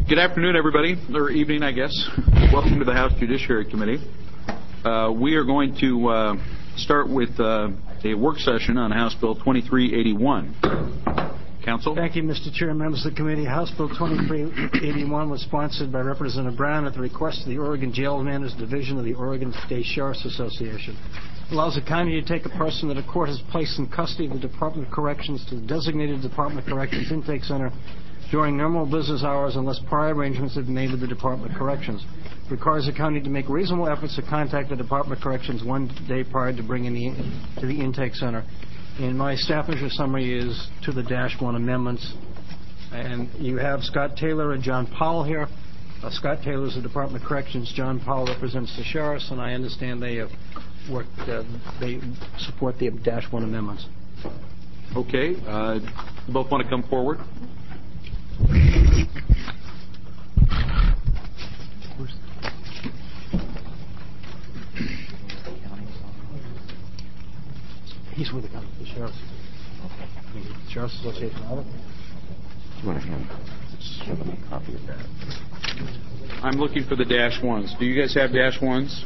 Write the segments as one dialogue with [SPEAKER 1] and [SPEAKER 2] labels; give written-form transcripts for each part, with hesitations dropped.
[SPEAKER 1] Good afternoon, everybody, or evening, I guess. Welcome to the House Judiciary Committee. We are going to start with a work session on House Bill 2381. Counsel?
[SPEAKER 2] Thank you, Mr. Chair, members of the committee. House Bill 2381 was sponsored by Representative Brown at the request of the Oregon Jail Manners Division of the Oregon State Sheriff's Association. It allows the county to take a person that a court has placed in custody of the Department of Corrections to the designated Department of Corrections intake center during normal business hours unless prior arrangements have been made with the Department of Corrections. It requires the county to make reasonable efforts to contact the Department of Corrections 1 day prior to bringing to the intake center. And my staff measure summary is to the -1 amendments. And you have Scott Taylor and John Powell here. Scott Taylor is the Department of Corrections. John Powell represents the sheriffs, and I understand they have worked. They support the -1 amendments.
[SPEAKER 1] Okay. You both want to come forward?
[SPEAKER 2] He's with the sheriff's. The Sheriff's Association.
[SPEAKER 3] You want to hand a copy of that?
[SPEAKER 1] I'm looking for the -1s. Do you guys have -1s?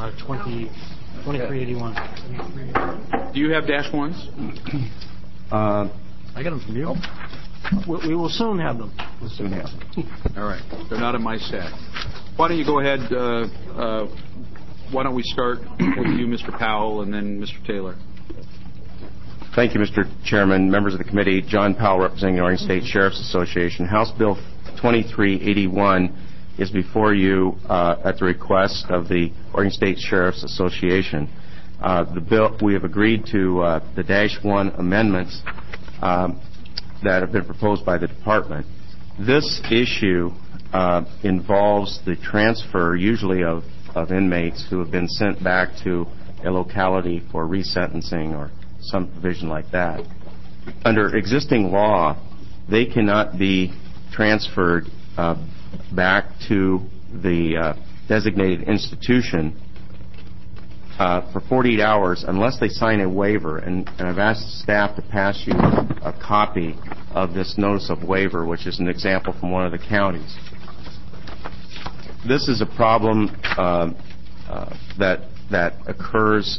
[SPEAKER 2] 2381.
[SPEAKER 1] Do you have -1s?
[SPEAKER 2] I got them from you. We will soon have them.
[SPEAKER 3] We'll soon have them.
[SPEAKER 1] All right. They're not in my stack. Why don't you go ahead? Why don't we start with you, Mr. Powell, and then Mr. Taylor?
[SPEAKER 3] Thank you, Mr. Chairman, members of the committee. John Powell, representing the Oregon State Sheriff's Association. House Bill 2381 is before you at the request of the Oregon State Sheriff's Association. The bill, we have agreed to the -1 amendments that have been proposed by the department. This issue involves the transfer, usually of inmates who have been sent back to a locality for resentencing or some provision like that. Under existing law, they cannot be transferred back to the designated institution for 48 hours unless they sign a waiver. And I've asked staff to pass you a copy of this notice of waiver, which is an example from one of the counties. This is a problem that occurs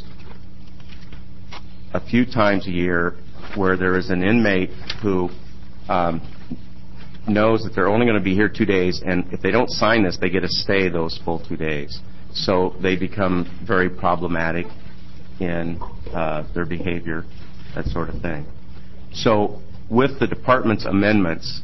[SPEAKER 3] a few times a year where there is an inmate who knows that they're only going to be here 2 days, and if they don't sign this, they get a stay those full 2 days. So they become very problematic in their behavior, that sort of thing. So with the department's amendments,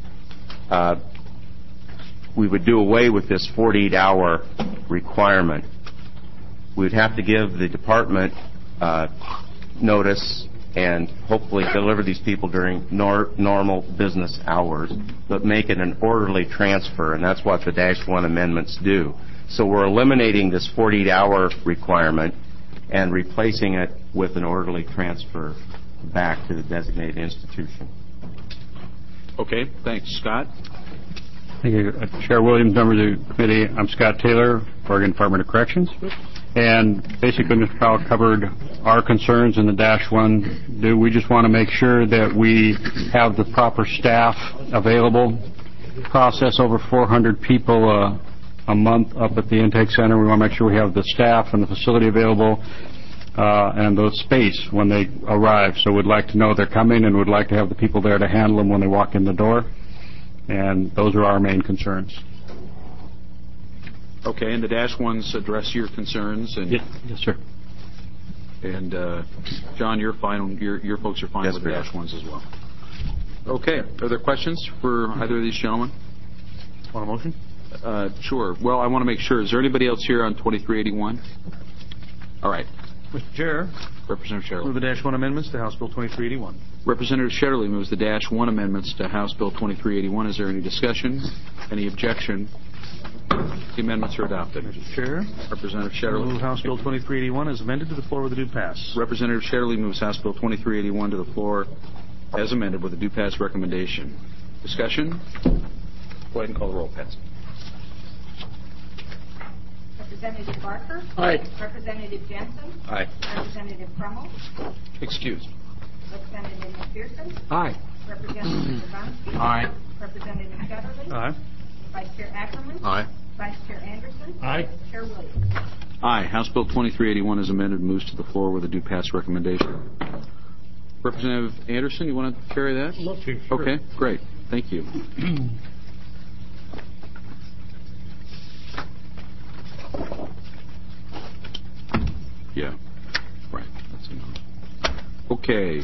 [SPEAKER 3] we would do away with this 48-hour requirement. We would have to give the department notice and hopefully deliver these people during normal business hours, but make it an orderly transfer, and that's what the -1 amendments do. So we're eliminating this 48-hour requirement and replacing it with an orderly transfer back to the designated institution.
[SPEAKER 1] Okay, thanks. Scott?
[SPEAKER 4] Thank you. Chair Williams, members of the committee, I'm Scott Taylor, Oregon Department of Corrections. And basically, Mr. Powell covered our concerns in the -1. We just want to make sure that we have the proper staff available. Process over 400 people a month up at the intake center. We want to make sure we have the staff and the facility available and the space when they arrive. So we'd like to know they're coming, and we'd like to have the people there to handle them when they walk in the door. And those are our main concerns.
[SPEAKER 1] Okay, and the -1s address your concerns. And
[SPEAKER 4] yes, sir.
[SPEAKER 1] And John, you're fine. Your folks are fine with the -1s as well. Okay. Are there questions for either of these gentlemen?
[SPEAKER 3] Want a motion?
[SPEAKER 1] Sure. Well, I want to make sure. Is there anybody else here on 2381? All right.
[SPEAKER 5] Mr. Chair,
[SPEAKER 1] Representative Shetterly.
[SPEAKER 5] move the -1 amendments to House Bill 2381.
[SPEAKER 1] Representative Shetterly moves the -1 amendments to House Bill 2381. Is there any discussion? Any objection? The amendments are adopted.
[SPEAKER 5] Mr. Chair,
[SPEAKER 1] Representative Shetterly.
[SPEAKER 5] move House Bill 2381 as amended to the floor with a due pass.
[SPEAKER 1] Representative Shetterly moves House Bill 2381 to the floor as amended with a due pass recommendation. Discussion? Go ahead and call the roll, Patsy.
[SPEAKER 6] Representative Barker?
[SPEAKER 2] Aye.
[SPEAKER 6] Representative Jensen?
[SPEAKER 1] Aye.
[SPEAKER 6] Representative Crummell?
[SPEAKER 1] Excused.
[SPEAKER 6] Representative McPherson?
[SPEAKER 2] Aye.
[SPEAKER 6] Representative Zabanski?
[SPEAKER 2] Aye.
[SPEAKER 6] Representative Shetterly?
[SPEAKER 5] Aye.
[SPEAKER 6] Vice Chair Ackerman.
[SPEAKER 1] Aye.
[SPEAKER 6] Vice Chair Anderson.
[SPEAKER 2] Aye.
[SPEAKER 6] Chair Williams.
[SPEAKER 1] Aye. House Bill 2381 is amended and moves to the floor with a due pass recommendation. Representative Anderson, you want to carry that?
[SPEAKER 2] Love to, sure.
[SPEAKER 1] Okay, great. Thank you. Yeah, right. That's enough. Okay.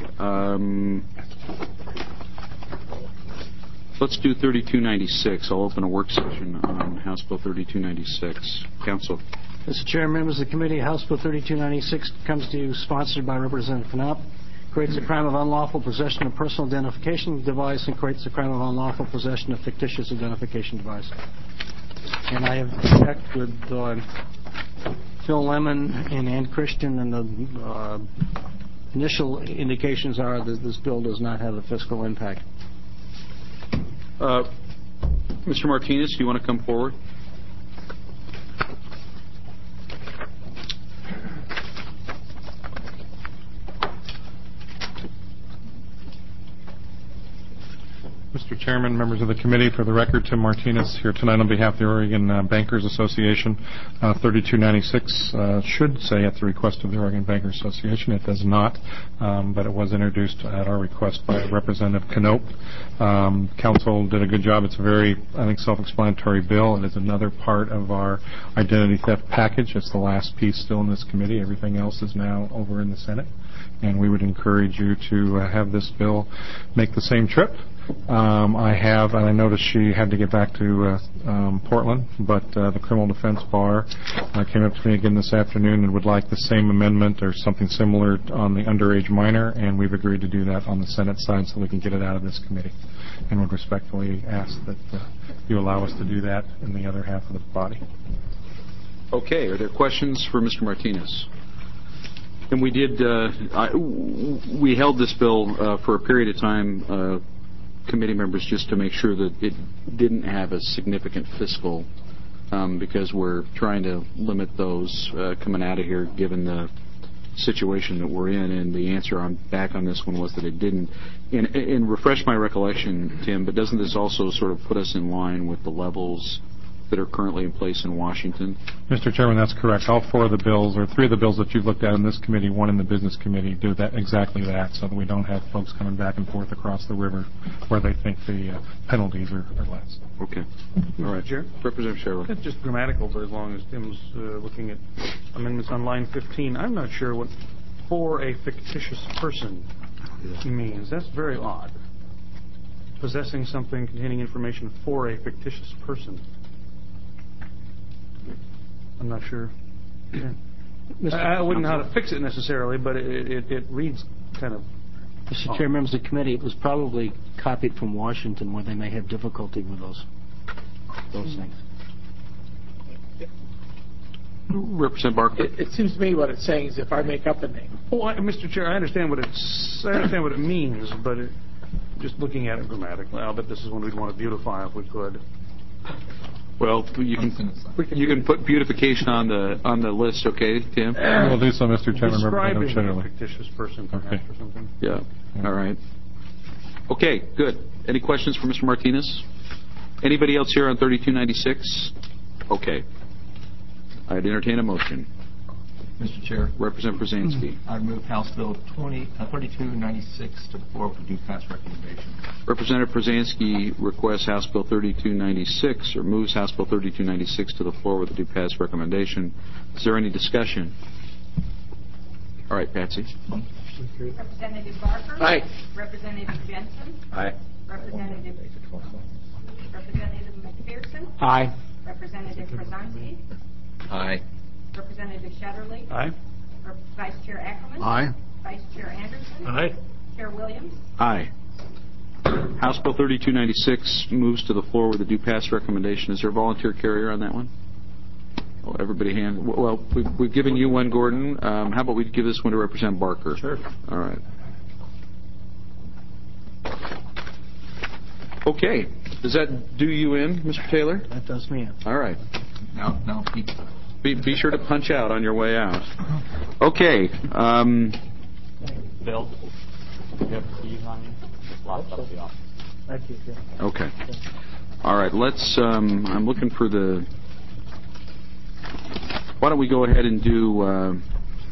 [SPEAKER 1] Let's do 3296. I'll open a work session on House Bill 3296. Council.
[SPEAKER 2] Mr. Chair, members of the committee, House Bill 3296 comes to you sponsored by Representative Knapp. Creates a crime of unlawful possession of personal identification device and creates a crime of unlawful possession of fictitious identification device. And I have checked with Phil Lemon and Ann Christian, and the initial indications are that this bill does not have a fiscal impact.
[SPEAKER 1] Mr. Martinez, do you want to come forward?
[SPEAKER 7] Mr. Chairman, members of the committee, for the record, Tim Martinez here tonight on behalf of the Oregon Bankers Association. 3296 should say at the request of the Oregon Bankers Association. It does not, but it was introduced at our request by Representative Knope. Council did a good job. It's a very, I think, self-explanatory bill. It is another part of our identity theft package. It's the last piece still in this committee. Everything else is now over in the Senate. And we would encourage you to have this bill make the same trip. I have, and I noticed she had to get back to Portland, but the criminal defense bar came up to me again this afternoon and would like the same amendment or something similar on the underage minor, and we've agreed to do that on the Senate side so we can get it out of this committee. And would respectfully ask that you allow us to do that in the other half of the body.
[SPEAKER 1] Okay. Are there questions for Mr. Martinez? And we did, we held this bill for a period of time, committee members, just to make sure that it didn't have a significant fiscal, because we're trying to limit those coming out of here given the situation that we're in. And the answer back on this one was that it didn't. And refresh my recollection, Tim, but doesn't this also sort of put us in line with the levels that are currently in place in Washington?
[SPEAKER 7] Mr. Chairman, that's correct. All four of the bills, or three of the bills that you've looked at in this committee, one in the business committee, do that exactly that, so that we don't have folks coming back and forth across the river where they think the penalties are less.
[SPEAKER 1] Okay. All right.
[SPEAKER 5] Chair?
[SPEAKER 1] Representative Sherwood.
[SPEAKER 5] It's just grammatical for as long as Tim's looking at amendments on line 15. I'm not sure what "for a fictitious person" means. That's very odd. Possessing something containing information for a fictitious person. I'm not sure. Yeah. I wouldn't know how to fix it necessarily, but it reads kind of...
[SPEAKER 2] Mr. Chair, members of the committee, it was probably copied from Washington where they may have difficulty with those things.
[SPEAKER 1] Representative Barker.
[SPEAKER 8] It seems to me what it's saying is if I make up a name.
[SPEAKER 5] Oh, Mr. Chair, I understand what it means, but just looking at it grammatically, I'll bet this is one we'd want to beautify if we could.
[SPEAKER 1] Well, you can put beautification on the list, okay, Tim?
[SPEAKER 7] We'll do so, Mr. Chairman.
[SPEAKER 5] Describing
[SPEAKER 7] Representative
[SPEAKER 5] a
[SPEAKER 7] Shetterly.
[SPEAKER 5] fictitious person, perhaps, or something.
[SPEAKER 1] Yeah. All right. Okay, good. Any questions for Mr. Martinez? Anybody else here on 3296? Okay. I'd entertain a motion.
[SPEAKER 9] Mr. Chair.
[SPEAKER 1] Representative Brzezinski.
[SPEAKER 9] I move House Bill 3296 to the floor with a due pass recommendation.
[SPEAKER 1] Representative Brzezinski requests House Bill 3296, or moves House Bill 3296 to the floor with a due pass recommendation. Is there any discussion? All right, Patsy.
[SPEAKER 6] Representative Barker.
[SPEAKER 8] Aye.
[SPEAKER 6] Representative Jensen.
[SPEAKER 3] Aye.
[SPEAKER 6] Representative McPherson.
[SPEAKER 2] Aye.
[SPEAKER 6] Representative Brzezinski.
[SPEAKER 3] Aye.
[SPEAKER 6] Representative Shetterly.
[SPEAKER 5] Aye.
[SPEAKER 6] Vice Chair Ackerman.
[SPEAKER 1] Aye.
[SPEAKER 6] Vice Chair Anderson.
[SPEAKER 2] Aye.
[SPEAKER 6] Chair Williams.
[SPEAKER 1] Aye. House Bill 3296 moves to the floor with a due pass recommendation. Is there a volunteer carrier on that one? Oh, everybody hand. Well, we've given you one, Gordon. How about we give this one to Representative Barker?
[SPEAKER 2] Sure.
[SPEAKER 1] All right. Okay. Does that do you in, Mr. Taylor?
[SPEAKER 2] That does me in.
[SPEAKER 1] All right.
[SPEAKER 9] Now, Pete.
[SPEAKER 1] Be sure to punch out on your way out. Okay.
[SPEAKER 10] Bill, you have keys on you? Just locked up the office.
[SPEAKER 2] Thank you.
[SPEAKER 1] Okay. All right, let's, I'm looking for the, why don't we go ahead and do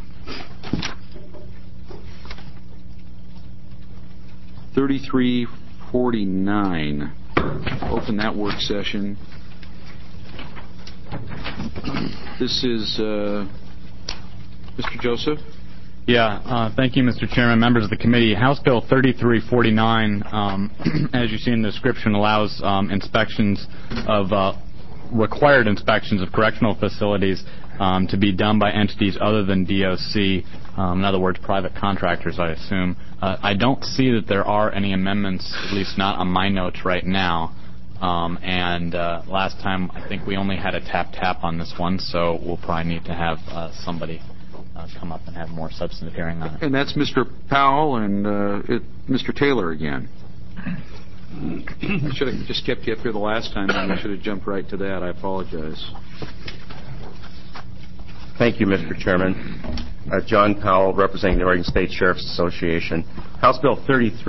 [SPEAKER 1] 3349. Open that work session. This is Mr. Joseph.
[SPEAKER 10] Yeah, thank you, Mr. Chairman, members of the committee. House Bill 3349, as you see in the description, allows inspections of required inspections of correctional facilities to be done by entities other than DOC, in other words, private contractors, I assume. I don't see that there are any amendments, at least not on my notes right now. And last time, I think we only had a tap on this one, so we'll probably need to have somebody come up and have more substantive hearing on it.
[SPEAKER 1] And that's Mr. Powell and Mr. Taylor again. I should have just kept you up here the last time, and I should have jumped right to that. I apologize.
[SPEAKER 3] Thank you, Mr. Chairman. John Powell, representing the Oregon State Sheriff's Association. House Bill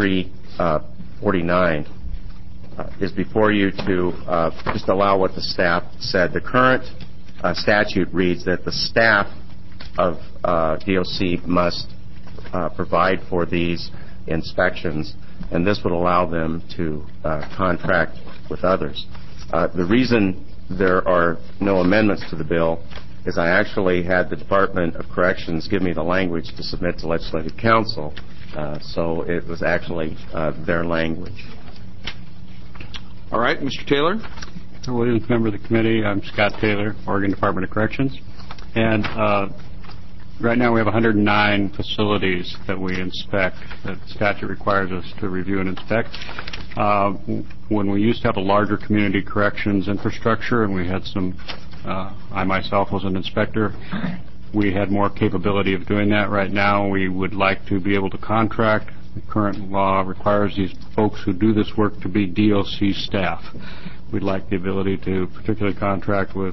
[SPEAKER 3] 3349 is before you to just allow what the staff said. The current statute reads that the staff of DOC must provide for these inspections, and this would allow them to contract with others. The reason there are no amendments to the bill is I actually had the Department of Corrections give me the language to submit to Legislative Council, so it was actually their language.
[SPEAKER 1] All right, Mr. Taylor.
[SPEAKER 4] Mr. Williams, member of the committee. I'm Scott Taylor, Oregon Department of Corrections. And right now we have 109 facilities that we inspect, that the statute requires us to review and inspect. When we used to have a larger community corrections infrastructure, and we had some, I myself was an inspector, we had more capability of doing that. Right now we would like to be able to contract. The current law requires these folks who do this work to be DOC staff. We'd like the ability to particularly contract with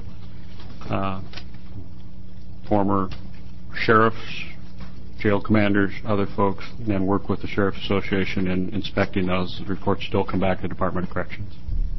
[SPEAKER 4] former sheriffs, jail commanders, other folks, and work with the Sheriff's Association in inspecting those. The reports still come back to the Department of Corrections.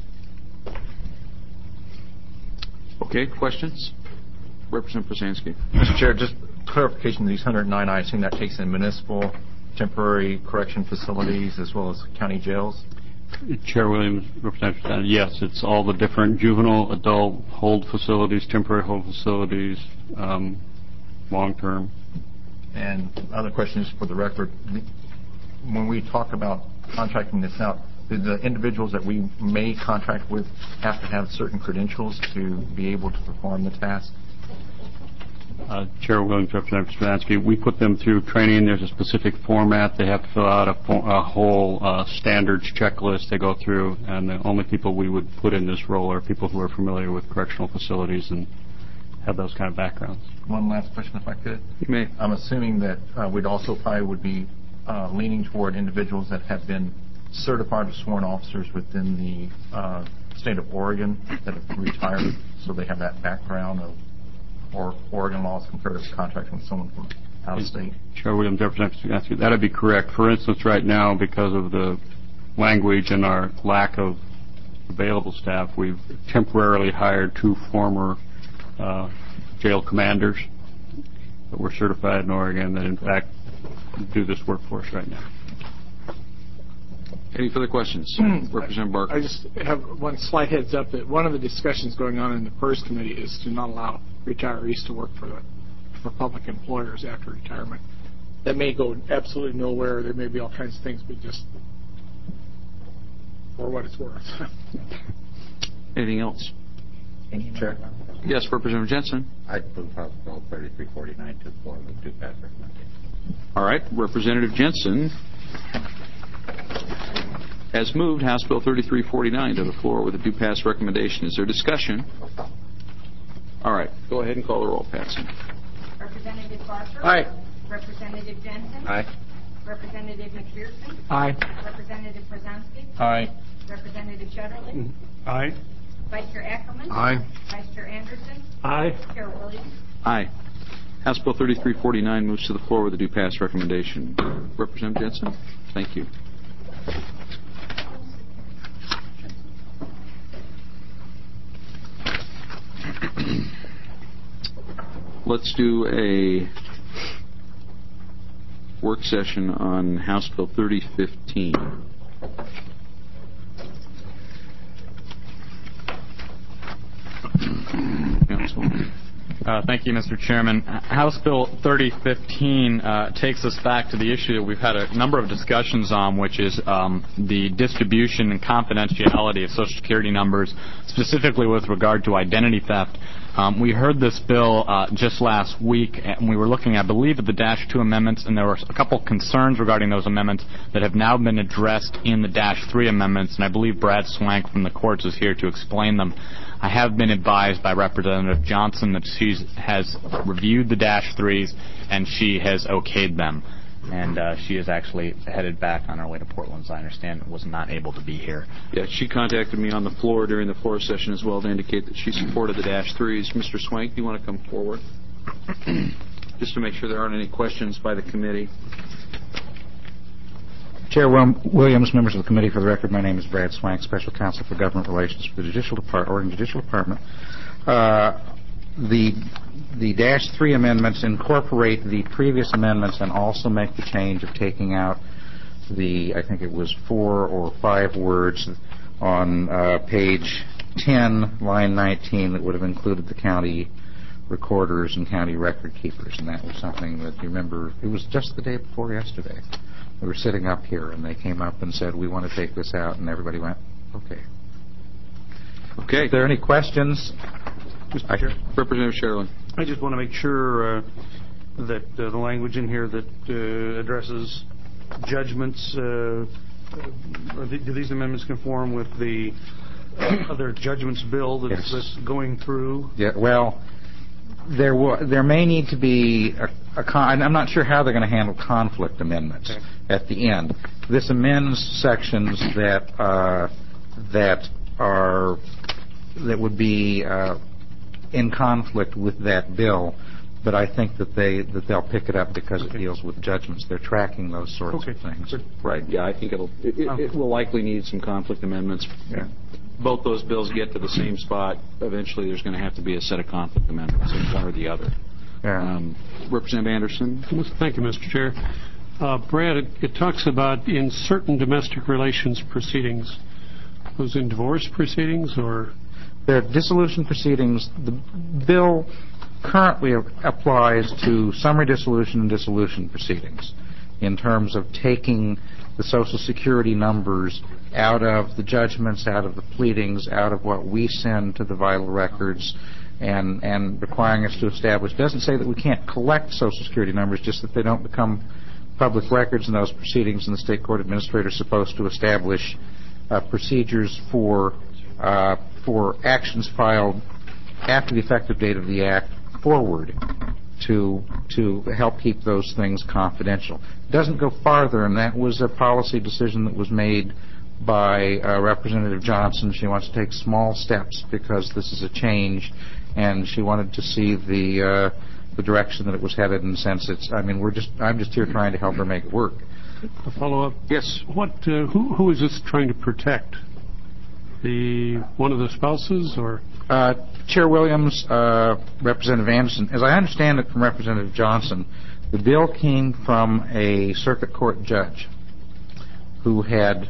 [SPEAKER 1] Okay, questions? Representative Prasansky.
[SPEAKER 9] Mr. Chair, just clarification, these 109, I assume that takes in municipal, temporary correction facilities as well as county jails?
[SPEAKER 4] Chair Williams, Representative, yes, it's all the different juvenile, adult hold facilities, temporary hold facilities, long-term.
[SPEAKER 9] And other questions for the record. When we talk about contracting this out, do the individuals that we may contract with have to have certain credentials to be able to perform the task?
[SPEAKER 4] Chair Williams, Representative Stransky, we put them through training. There's a specific format. They have to fill out a whole standards checklist they go through, and the only people we would put in this role are people who are familiar with correctional facilities and have those kind of backgrounds.
[SPEAKER 9] One last question, if I could.
[SPEAKER 1] You may.
[SPEAKER 9] I'm assuming that we'd also probably would be leaning toward individuals that have been certified or sworn officers within the state of Oregon that have retired, so they have that background of Oregon laws compared to contracting with someone from out of state.
[SPEAKER 4] Chair Williams, Representative, that would be correct. For instance, right now, because of the language and our lack of available staff, we've temporarily hired 2 former jail commanders that were certified in Oregon that, in fact, do this work for us right now.
[SPEAKER 1] Any further questions? Representative Barker.
[SPEAKER 8] I just have one slight heads up that one of the discussions going on in the PERS committee is to not allow retirees to work for public employers after retirement. That may go absolutely nowhere. There may be all kinds of things, but just for what it's worth.
[SPEAKER 1] Anything else?
[SPEAKER 9] Chair.
[SPEAKER 1] Yes, Representative Jensen.
[SPEAKER 11] I'd move House Bill 3349 to the floor with due pass recommendation.
[SPEAKER 1] All right, Representative Jensen has moved House Bill 3349 to the floor with a due pass recommendation. Is there discussion? All right, go ahead and call the roll, Patsy.
[SPEAKER 6] Representative Barker.
[SPEAKER 8] Aye.
[SPEAKER 6] Representative Jensen.
[SPEAKER 3] Aye.
[SPEAKER 6] Representative McPherson.
[SPEAKER 8] Aye.
[SPEAKER 6] Representative Prasansky.
[SPEAKER 9] Aye.
[SPEAKER 6] Representative Shutterly.
[SPEAKER 5] Aye.
[SPEAKER 6] Vice Chair Ackerman.
[SPEAKER 9] Aye.
[SPEAKER 6] Vice Chair Anderson.
[SPEAKER 8] Aye.
[SPEAKER 6] Chair Williams.
[SPEAKER 1] Aye. House Bill 3349 moves to the floor with a due pass recommendation. Representative Jensen, thank you. let's do a work session on House Bill 3015.
[SPEAKER 10] Thank you, Mr. Chairman. House Bill 3015 takes us back to the issue that we've had a number of discussions on, which is the distribution and confidentiality of Social Security numbers, specifically with regard to identity theft. We heard this bill just last week, and we were looking, I believe, at the Dash 2 amendments, and there were a couple concerns regarding those amendments that have now been addressed in the Dash 3 amendments, and I believe Brad Swank from the courts is here to explain them. I have been advised by Representative Johnson that she has reviewed the Dash 3s, and she has okayed them. And she is actually headed back on her way to Portland, as I understand, was not able to be here.
[SPEAKER 1] Yeah, she contacted me on the floor during the floor session as well to indicate that she supported the Dash 3s. Mr. Swank, do you want to come forward? Just to make sure there aren't any questions by the committee.
[SPEAKER 12] Chair Williams, members of the committee, for the record, my name is Brad Swank, Special Counsel for Government Relations for the Oregon Judicial Department. The Dash 3 amendments incorporate the previous amendments and also make the change of taking out I think it was 4 or 5 words on page 10, line 19, that would have included the county recorders and county record keepers. And that was something that, you remember, it was just the day before yesterday. We were sitting up here, and they came up and said, we want to take this out, and everybody went, okay.
[SPEAKER 1] Okay.
[SPEAKER 12] If there are any questions?
[SPEAKER 1] Representative Sherlin.
[SPEAKER 5] I just want to make sure that the language in here that addresses judgments, do these amendments conform with the other judgments bill that's going through?
[SPEAKER 12] Yeah, well, there may need to be I'm not sure how they're going to handle conflict amendments at the end. This amends sections that would be in conflict with that bill, but I think that they'll pick it up because it deals with judgments. They're tracking those sorts of things.
[SPEAKER 1] Right. Yeah, I think it will likely need some conflict amendments.
[SPEAKER 12] Yeah.
[SPEAKER 1] Both those bills get to the same spot. Eventually, there's going to have to be a set of conflict amendments, one or the other.
[SPEAKER 12] Yeah.
[SPEAKER 1] Representative Anderson.
[SPEAKER 13] Thank you, Mr. Chair. Brad, it talks about in certain domestic relations proceedings. Those in divorce proceedings or?
[SPEAKER 12] They're dissolution proceedings. The bill currently applies to summary dissolution and dissolution proceedings in terms of taking the Social Security numbers out of the judgments, out of the pleadings, out of what we send to the vital records, and requiring us to establish. It doesn't say that we can't collect Social Security numbers, just that they don't become public records in those proceedings, and the state court administrator is supposed to establish procedures for actions filed after the effective date of the Act forward to help keep those things confidential. It doesn't go farther, and that was a policy decision that was made by Representative Johnson. She wants to take small steps because this is a change, and she wanted to see the direction that it was headed. And since I'm just here trying to help her make it work.
[SPEAKER 13] A follow-up.
[SPEAKER 1] Yes.
[SPEAKER 13] Who is this trying to protect? One of the spouses or?
[SPEAKER 12] Chair Williams, Representative Anderson. As I understand it from Representative Johnson, the bill came from a circuit court judge who had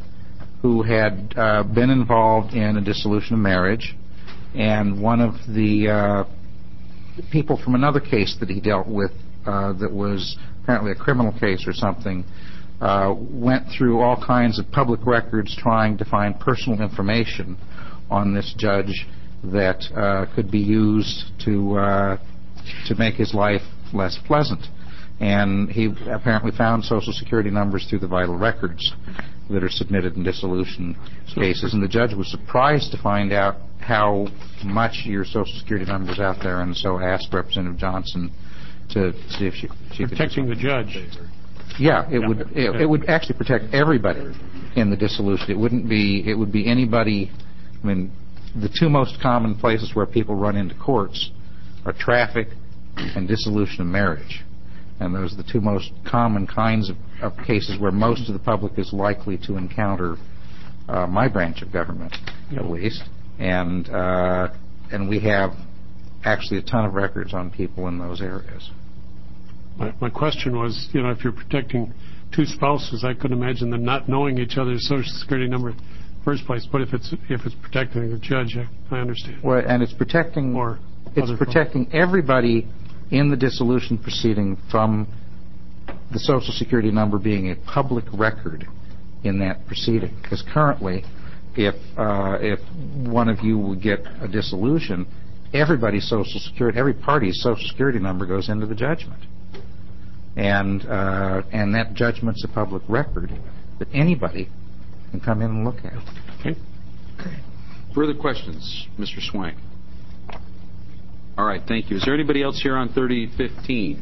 [SPEAKER 12] been involved in a dissolution of marriage, and one of the people from another case that he dealt with that was apparently a criminal case or something went through all kinds of public records trying to find personal information on this judge that could be used to make his life less pleasant. And he apparently found Social Security numbers through the vital records that are submitted in dissolution cases. And the judge was surprised to find out how much your Social Security number is out there, and so asked Representative Johnson to see if she could
[SPEAKER 13] protecting the judge.
[SPEAKER 12] Yeah, it would actually protect everybody in the dissolution. It would be anybody. I mean, the two most common places where people run into courts are traffic and dissolution of marriage. And those are the two most common kinds of cases where most of the public is likely to encounter my branch of government, at least. And we have actually a ton of records on people in those areas.
[SPEAKER 13] My question was, if you're protecting two spouses, I couldn't imagine them not knowing each other's Social Security number in the first place. But if it's protecting the judge, I understand.
[SPEAKER 12] Well, and it's protecting everybody in the dissolution proceeding from the Social Security number being a public record in that proceeding. Because currently, if one of you would get a dissolution, every party's Social Security number goes into the judgment. And that judgment's a public record that anybody can come in and look at.
[SPEAKER 13] Okay.
[SPEAKER 1] Further questions, Mr. Swank? All right, thank you. Is there anybody else here on 3015?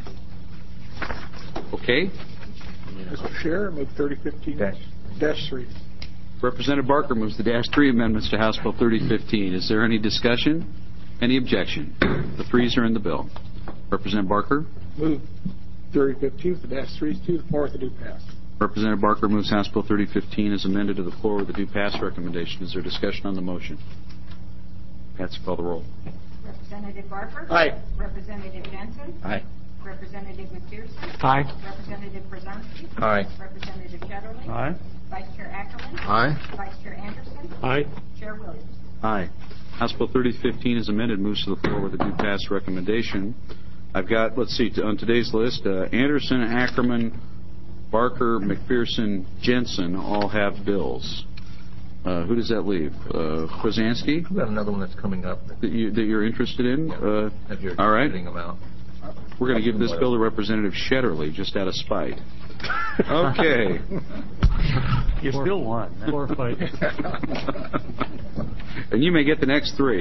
[SPEAKER 1] Okay.
[SPEAKER 8] Mr. Chair, I move 3015-3.
[SPEAKER 1] Representative Barker moves the -3 amendments to House Bill 3015. Is there any discussion? Any objection? The threes are in the bill. Representative Barker?
[SPEAKER 8] Move 3015 with the -3s to the floor with the due pass.
[SPEAKER 1] Representative Barker moves House Bill 3015 as amended to the floor with the due pass recommendation. Is there discussion on the motion? Patsy, call the roll.
[SPEAKER 6] Representative Barker?
[SPEAKER 8] Aye.
[SPEAKER 6] Representative Jensen?
[SPEAKER 11] Aye.
[SPEAKER 6] Representative McPherson?
[SPEAKER 13] Aye.
[SPEAKER 6] Representative Brzezinski?
[SPEAKER 11] Aye.
[SPEAKER 6] Representative Shetterly?
[SPEAKER 5] Aye.
[SPEAKER 6] Vice Chair Ackerman?
[SPEAKER 11] Aye.
[SPEAKER 6] Vice Chair Anderson?
[SPEAKER 13] Aye.
[SPEAKER 6] Chair Williams?
[SPEAKER 1] Aye. House Bill 3015 as amended moves to the floor with a due pass recommendation. I've got, let's see, on today's list, Anderson, Ackerman, Barker, McPherson, Jensen all have bills. Who does that leave? Krasinski?
[SPEAKER 9] We have another one that's coming up.
[SPEAKER 1] That you're interested in? All right. We're going to give this bill to Representative Shetterly just out of spite. Okay.
[SPEAKER 5] You still won.
[SPEAKER 13] Floor fight.
[SPEAKER 1] And you may get the next 3.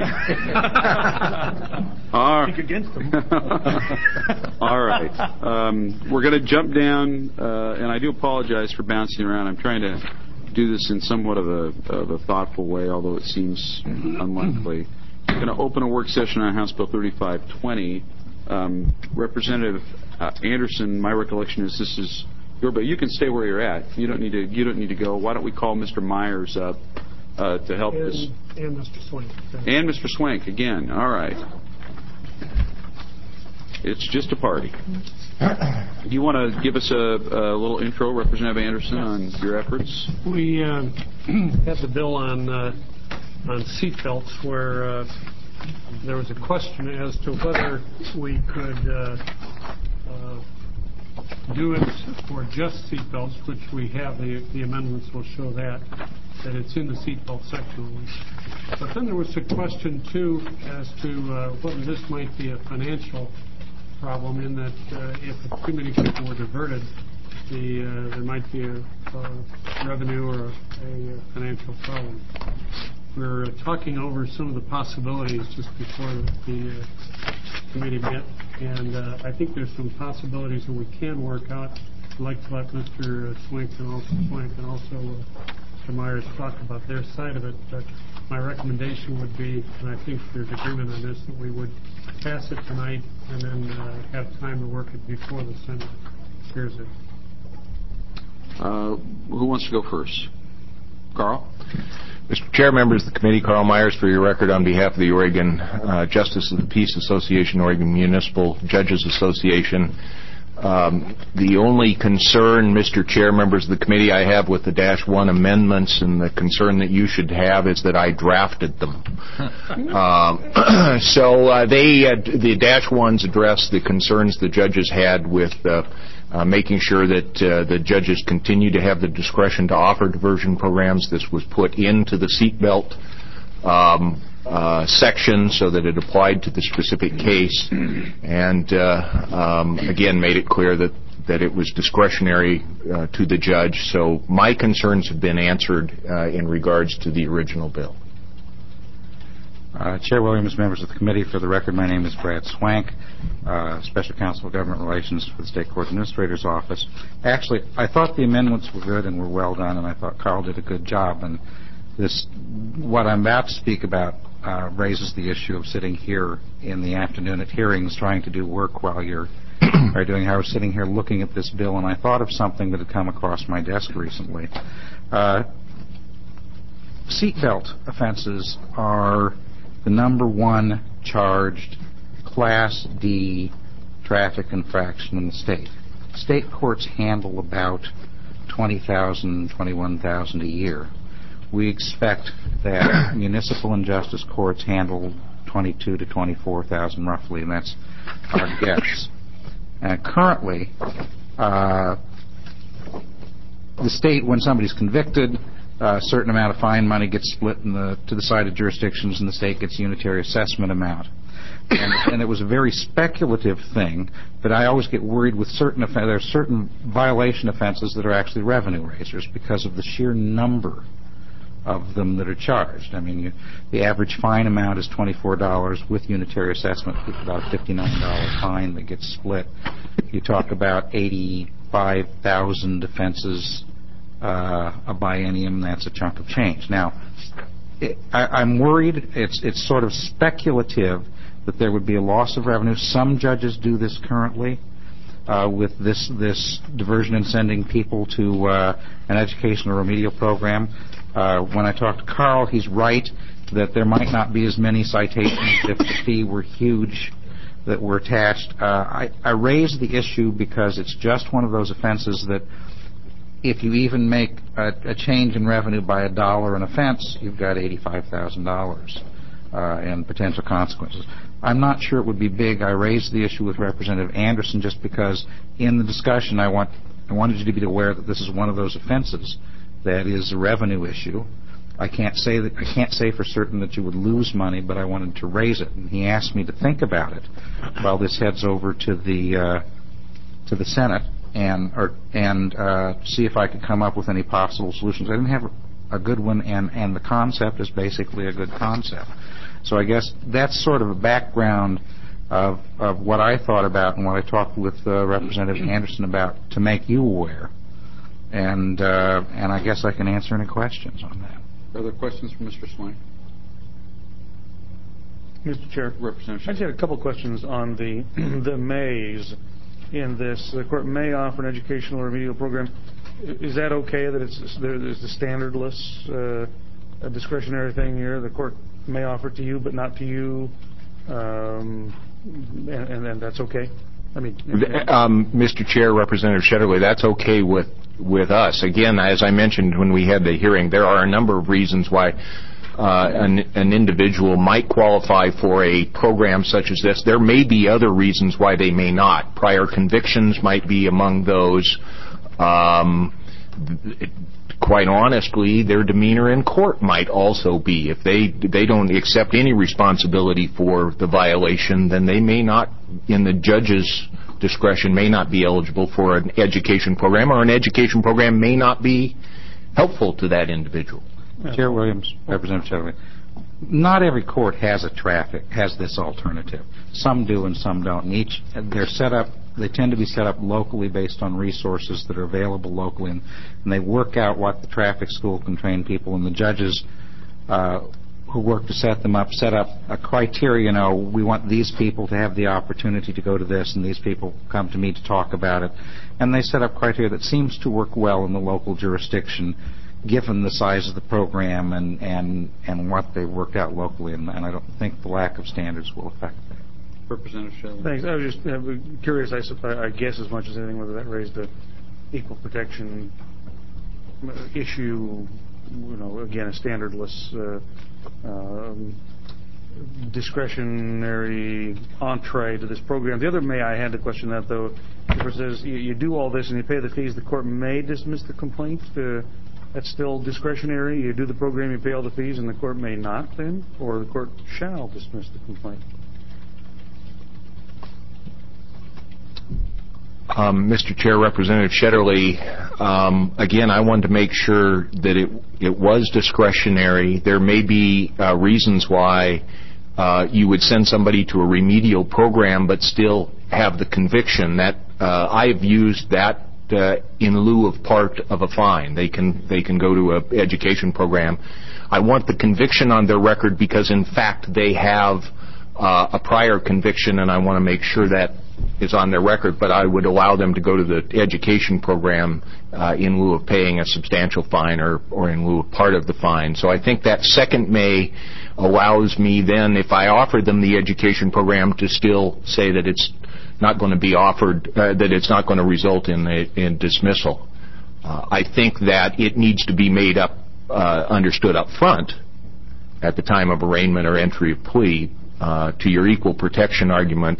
[SPEAKER 5] Speak against them.
[SPEAKER 1] All right. We're going to jump down, and I do apologize for bouncing around. I'm trying to do this in somewhat of a thoughtful way, although it seems unlikely. I'm going to open a work session on House Bill 3520. Representative Anderson, my recollection is this is your bill. You can stay where you're at. You don't need to go. Why don't we call Mr. Myers up to help us?
[SPEAKER 13] And Mr. Swank.
[SPEAKER 1] And Mr. Swank again. All right. It's just a party. Do you want to give us a little intro, Representative Anderson, on your efforts?
[SPEAKER 13] We had the bill on seat belts where there was a question as to whether we could do it for just seat belts, which we have. The amendments will show that it's in the seat belt section only. But then there was a question, too, as to whether this might be a financial problem in that if too many people were diverted, there might be a revenue or a financial problem. We're talking over some of the possibilities just before the committee met, and I think there's some possibilities that we can work out. I'd like to let Mr. Swank and also Mr. Myers talk about their side of it, but my recommendation would be, and I think there's agreement on this, that we would pass it tonight and then have time to work it before the Senate hears it.
[SPEAKER 1] Who wants to go first? Carl?
[SPEAKER 14] Mr. Chair, members of the committee, Carl Myers, for your record, on behalf of the Oregon Justice of the Peace Association, Oregon Municipal Judges Association. The only concern, Mr. Chair, members of the committee, I have with the -1 amendments, and the concern that you should have, is that I drafted them. The -1s address the concerns the judges had with making sure that the judges continue to have the discretion to offer diversion programs. This was put into the seatbelt section so that it applied to the specific case, and again made it clear that it was discretionary to the judge. So my concerns have been answered in regards to the original bill.
[SPEAKER 12] Chair Williams, members of the committee, for the record, my name is Brad Swank, Special Counsel of Government Relations for the State Court Administrator's Office. Actually, I thought the amendments were good and were well done, and I thought Carl did a good job. And what I'm about to speak about raises the issue of sitting here in the afternoon at hearings trying to do work while you're doing. I was sitting here looking at this bill, and I thought of something that had come across my desk recently. Seatbelt offenses are the number one charged Class D traffic infraction in the state. State courts handle about 20,000, 21,000 a year. We expect that municipal and justice courts handle 22 to 24,000 roughly, and that's our guess. Currently, the state, when somebody's convicted, a certain amount of fine money gets split to the side of jurisdictions, and the state gets a unitary assessment amount. And it was a very speculative thing, but I always get worried with there are certain violation offenses that are actually revenue raisers because of the sheer number of them that are charged. I mean, the average fine amount is $24 with unitary assessment, about a $59 fine that gets split. You talk about 85,000 offenses a biennium, that's a chunk of change. Now, I'm worried, it's sort of speculative that there would be a loss of revenue. Some judges do this currently with this diversion and sending people to an educational remedial program. When I talked to Carl, he's right that there might not be as many citations if the fee were huge that were attached. I raise the issue because it's just one of those offenses that if you even make a change in revenue by $1 an offense, you've got $85,000 and potential consequences. I'm not sure it would be big. I raised the issue with Representative Anderson just because in the discussion I wanted you to be aware that this is one of those offenses that is a revenue issue. I can't say for certain that you would lose money, but I wanted to raise it. And he asked me to think about it while this heads over to the Senate and see if I could come up with any possible solutions. I didn't have a good one, and the concept is basically a good concept. So I guess that's sort of a background of what I thought about and what I talked with Representative Anderson about to make you aware. And I guess I can answer any questions on that.
[SPEAKER 1] Other questions from Mr. Swain?
[SPEAKER 5] Mr. Chair,
[SPEAKER 1] Representative,
[SPEAKER 5] I just had a couple questions on the mays in this. The court may offer an educational remedial program. Is that okay that there's a standardless discretionary thing here? The court may offer it to you, but not to you, and that's okay? I mean,
[SPEAKER 14] Mr. Chair, Representative Shetterly, that's okay with us. Again, as I mentioned when we had the hearing, there are a number of reasons why an individual might qualify for a program such as this. There may be other reasons why they may not. Prior convictions might be among those. Quite honestly, their demeanor in court might also be. If they don't accept any responsibility for the violation, then they may not, in the judge's discretion, may not be eligible for an education program, or an education program may not be helpful to that individual.
[SPEAKER 12] Chair Williams, Representative Shetterly, not every court has this alternative. Some do and some don't. And they're set up. They tend to be set up locally based on resources that are available locally, and they work out what the traffic school can train people, and the judges who work to set them up set up a criteria. We want these people to have the opportunity to go to this, and these people come to me to talk about it. And they set up criteria that seems to work well in the local jurisdiction, given the size of the program and what they've worked out locally, and I don't think the lack of standards will affect that.
[SPEAKER 1] Representative Shelley.
[SPEAKER 5] Thanks. I was just curious, I guess as much as anything, whether that raised the equal protection issue, again, a standardless discretionary entree to this program. The other I had to question that, though. It says you do all this and you pay the fees, the court may dismiss the complaint. That's still discretionary. You do the program, you pay all the fees, and the court may not then? Or the court shall dismiss the complaint?
[SPEAKER 14] Mr. Chair, Representative Shetterly, again, I wanted to make sure that it was discretionary. There may be reasons why you would send somebody to a remedial program but still have the conviction. That I've used that in lieu of part of a fine. They can go to an education program. I want the conviction on their record because, in fact, they have a prior conviction, and I want to make sure that is on their record, but I would allow them to go to the education program in lieu of paying a substantial fine or in lieu of part of the fine. So I think that second May allows me then, if I offer them the education program, to still say that it's not going to be offered, that it's not going to result in dismissal. I think that it needs to be made up, understood up front at the time of arraignment or entry of plea. To your equal protection argument,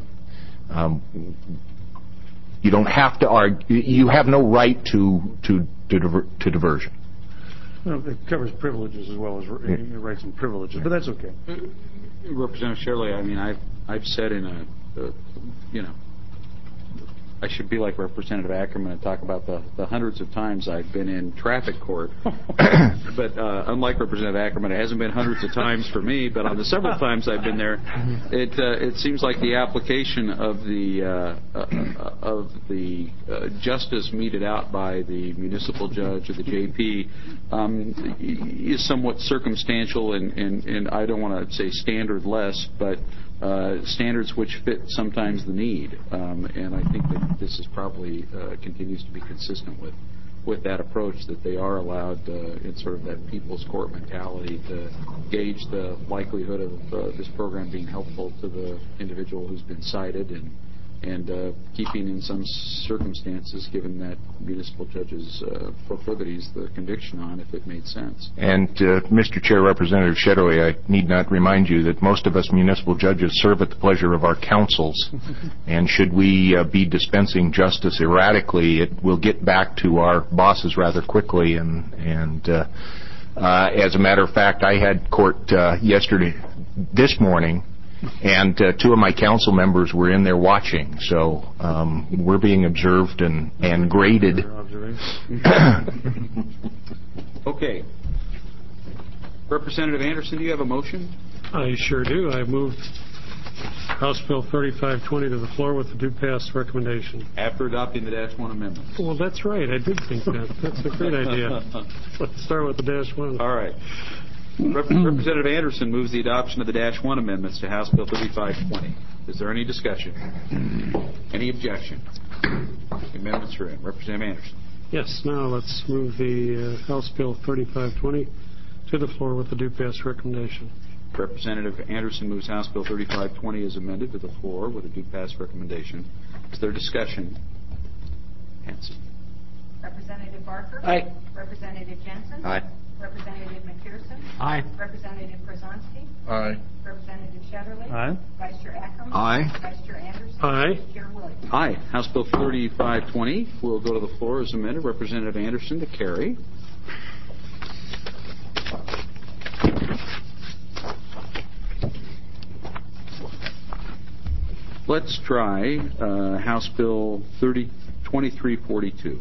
[SPEAKER 14] you don't have to argue. You have no right to diversion.
[SPEAKER 5] Well, it covers privileges as well as rights and privileges, but that's okay.
[SPEAKER 1] Representative Shirley, I mean, I've said in I should be like Representative Ackerman and talk about the hundreds of times I've been in traffic court. But unlike Representative Ackerman, it hasn't been hundreds of times for me, but on the several times I've been there, it seems like the application of the justice meted out by the municipal judge or the JP is somewhat circumstantial and I don't want to say standardless, but standards which fit sometimes the need, and I think that this is probably continues to be consistent with that approach, that they are allowed in sort of that people's court mentality to gauge the likelihood of this program being helpful to the individual who's been cited and keeping in some circumstances, given that municipal judge's proclivities, the conviction on if it made sense.
[SPEAKER 14] And Mr. Chair, Representative Shedoway, I need not remind you that most of us municipal judges serve at the pleasure of our councils, and should we be dispensing justice erratically, it will get back to our bosses rather quickly. And as a matter of fact, I had court this morning, and two of my council members were in there watching, so we're being observed and graded.
[SPEAKER 1] Okay. Representative Anderson, do you have a motion?
[SPEAKER 13] I sure do. I moved House Bill 3520 to the floor with the due pass recommendation.
[SPEAKER 1] After adopting the -1 amendment.
[SPEAKER 13] Well, that's right. I did think that. That's a great idea. Let's start with the -1.
[SPEAKER 1] All right. Representative Anderson moves the adoption of the -1 amendments to House Bill 3520. Is there any discussion? Any objection? The amendments are in. Representative Anderson.
[SPEAKER 13] Yes. Now let's move the House Bill 3520 to the floor with the due pass recommendation.
[SPEAKER 1] Representative Anderson moves House Bill 3520 as amended to the floor with a due pass recommendation. Is there discussion? Hanson.
[SPEAKER 6] Representative Barker?
[SPEAKER 12] Aye.
[SPEAKER 6] Representative Jensen?
[SPEAKER 3] Aye.
[SPEAKER 6] Representative McPherson?
[SPEAKER 12] Aye.
[SPEAKER 6] Representative Krasonsky?
[SPEAKER 9] Aye.
[SPEAKER 6] Representative Shetterly?
[SPEAKER 5] Aye.
[SPEAKER 6] Vice Chair Ackerman?
[SPEAKER 14] Aye.
[SPEAKER 6] Vice Chair Anderson?
[SPEAKER 13] Aye.
[SPEAKER 6] Chair Williams?
[SPEAKER 1] Aye. House Bill 3520 will go to the floor as amended. Representative Anderson to carry. Let's try House Bill 2342.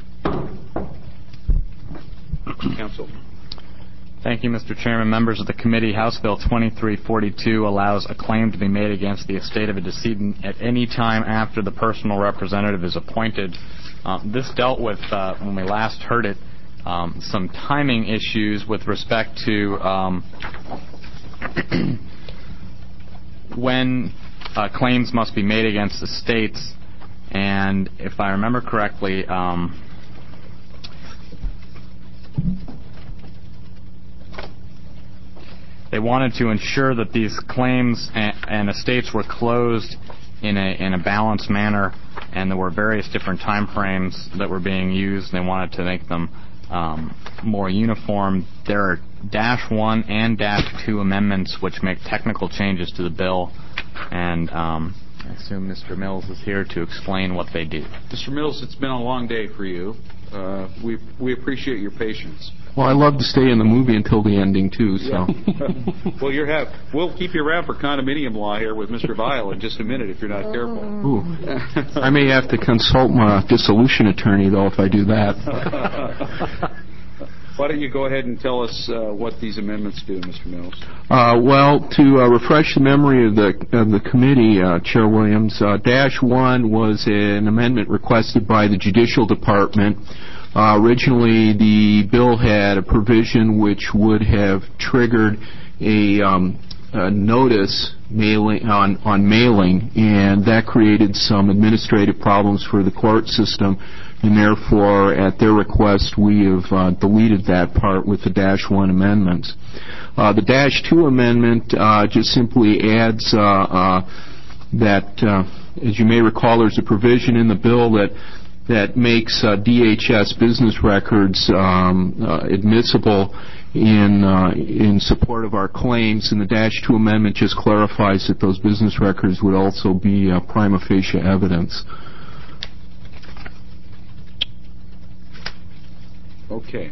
[SPEAKER 1] Council.
[SPEAKER 10] Thank you, Mr. Chairman. Members of the committee, House Bill 2342 allows a claim to be made against the estate of a decedent at any time after the personal representative is appointed. This dealt with, when we last heard it, some timing issues with respect to when claims must be made against estates, and if I remember correctly, they wanted to ensure that these claims and estates were closed in a balanced manner, and there were various different time frames that were being used. They wanted to make them more uniform. There are -1 and -2 amendments which make technical changes to the bill, and I assume Mr. Mills is here to explain what they do.
[SPEAKER 1] Mr. Mills, it's been a long day for you. We appreciate your patience.
[SPEAKER 15] Well, I love to stay in the movie until the ending, too, so.
[SPEAKER 1] Well, we'll keep you around for condominium law here with Mr. Vile in just a minute if you're not careful.
[SPEAKER 15] Ooh. I may have to consult my dissolution attorney, though, if I do that.
[SPEAKER 1] Why don't you go ahead and tell us what these amendments do, Mr. Mills?
[SPEAKER 15] Well, to refresh the memory of the committee, Chair Williams, -1 was an amendment requested by the Judicial Department. Originally, the bill had a provision which would have triggered a notice on mailing, and that created some administrative problems for the court system, and therefore, at their request, we have deleted that part with the -1 amendments. The -2 amendment just simply adds that, as you may recall, there's a provision in the bill that makes DHS business records admissible in support of our claims, and the -2 amendment just clarifies that those business records would also be prima facie evidence.
[SPEAKER 1] Okay.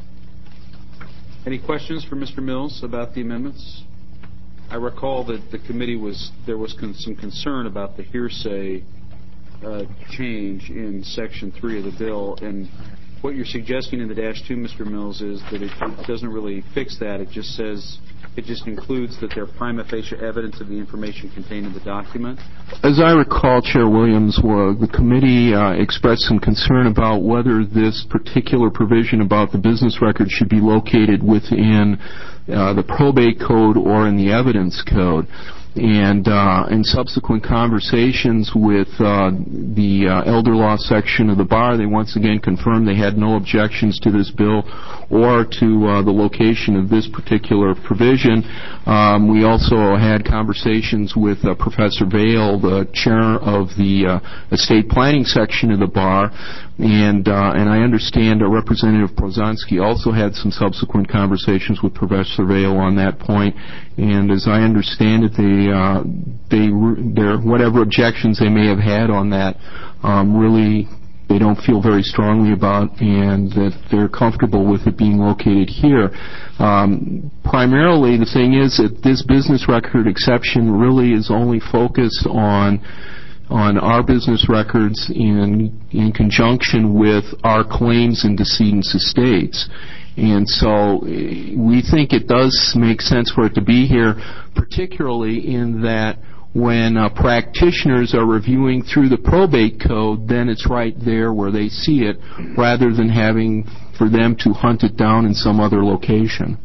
[SPEAKER 1] Any questions for Mr. Mills about the amendments? I recall that the committee there was some concern about the hearsay change in Section 3 of the bill, and what you're suggesting in the -2, Mr. Mills, is that it doesn't really fix that. It just says, it just includes that they're prima facie evidence of the information contained in the document.
[SPEAKER 15] As I recall, Chair Williams, the committee expressed some concern about whether this particular provision about the business record should be located within the probate code or in the evidence code. And in subsequent conversations with the elder law section of the bar, they once again confirmed they had no objections to this bill or to the location of this particular provision. We also had conversations with Professor Vail, the chair of the estate planning section of the bar, and I understand Representative Prozanski also had some subsequent conversations with Professor Vail on that point. And as I understand it, whatever objections they may have had on that, really they don't feel very strongly about, and that they're comfortable with it being located here. Primarily, the thing is that this business record exception really is only focused on our business records in conjunction with our claims in decedent's estates. And so we think it does make sense for it to be here, particularly in that when practitioners are reviewing through the probate code, then it's right there where they see it, rather than having for them to hunt it down in some other location.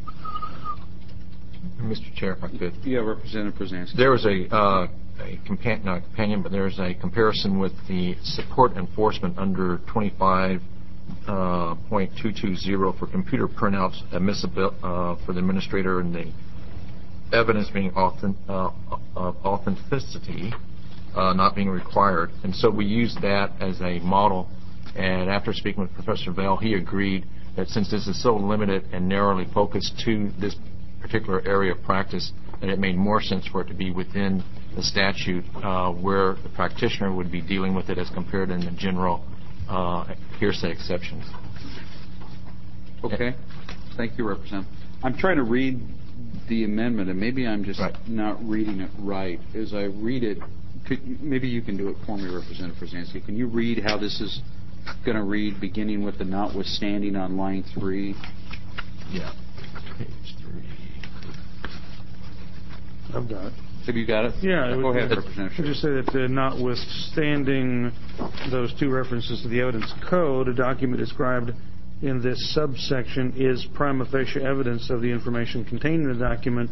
[SPEAKER 9] Mr. Chair, if I could.
[SPEAKER 1] Yeah, Representative Prozanski.
[SPEAKER 9] There was not a companion, but there's a comparison with the support enforcement under 25.220 for computer printouts admissible for the administrator, and the evidence being authenticity not being required. And so we used that as a model, and after speaking with Professor Vail, he agreed that since this is so limited and narrowly focused to this particular area of practice, that it made more sense for it to be within the statute where the practitioner would be dealing with it as compared in the general hearsay exceptions.
[SPEAKER 1] Okay. Thank you, Representative. I'm trying to read the amendment, and maybe I'm just not reading it right. As I read it, maybe you can do it for me, Representative Prozanski. Can you read how this is going to read, beginning with the notwithstanding on line 3?
[SPEAKER 9] Yeah. Page 3.
[SPEAKER 5] I've got it.
[SPEAKER 1] Have you got it?
[SPEAKER 5] Yeah.
[SPEAKER 1] Go ahead, Representative.
[SPEAKER 5] I just say that notwithstanding those two references to the evidence code, a document described in this subsection is prima facie evidence of the information contained in the document,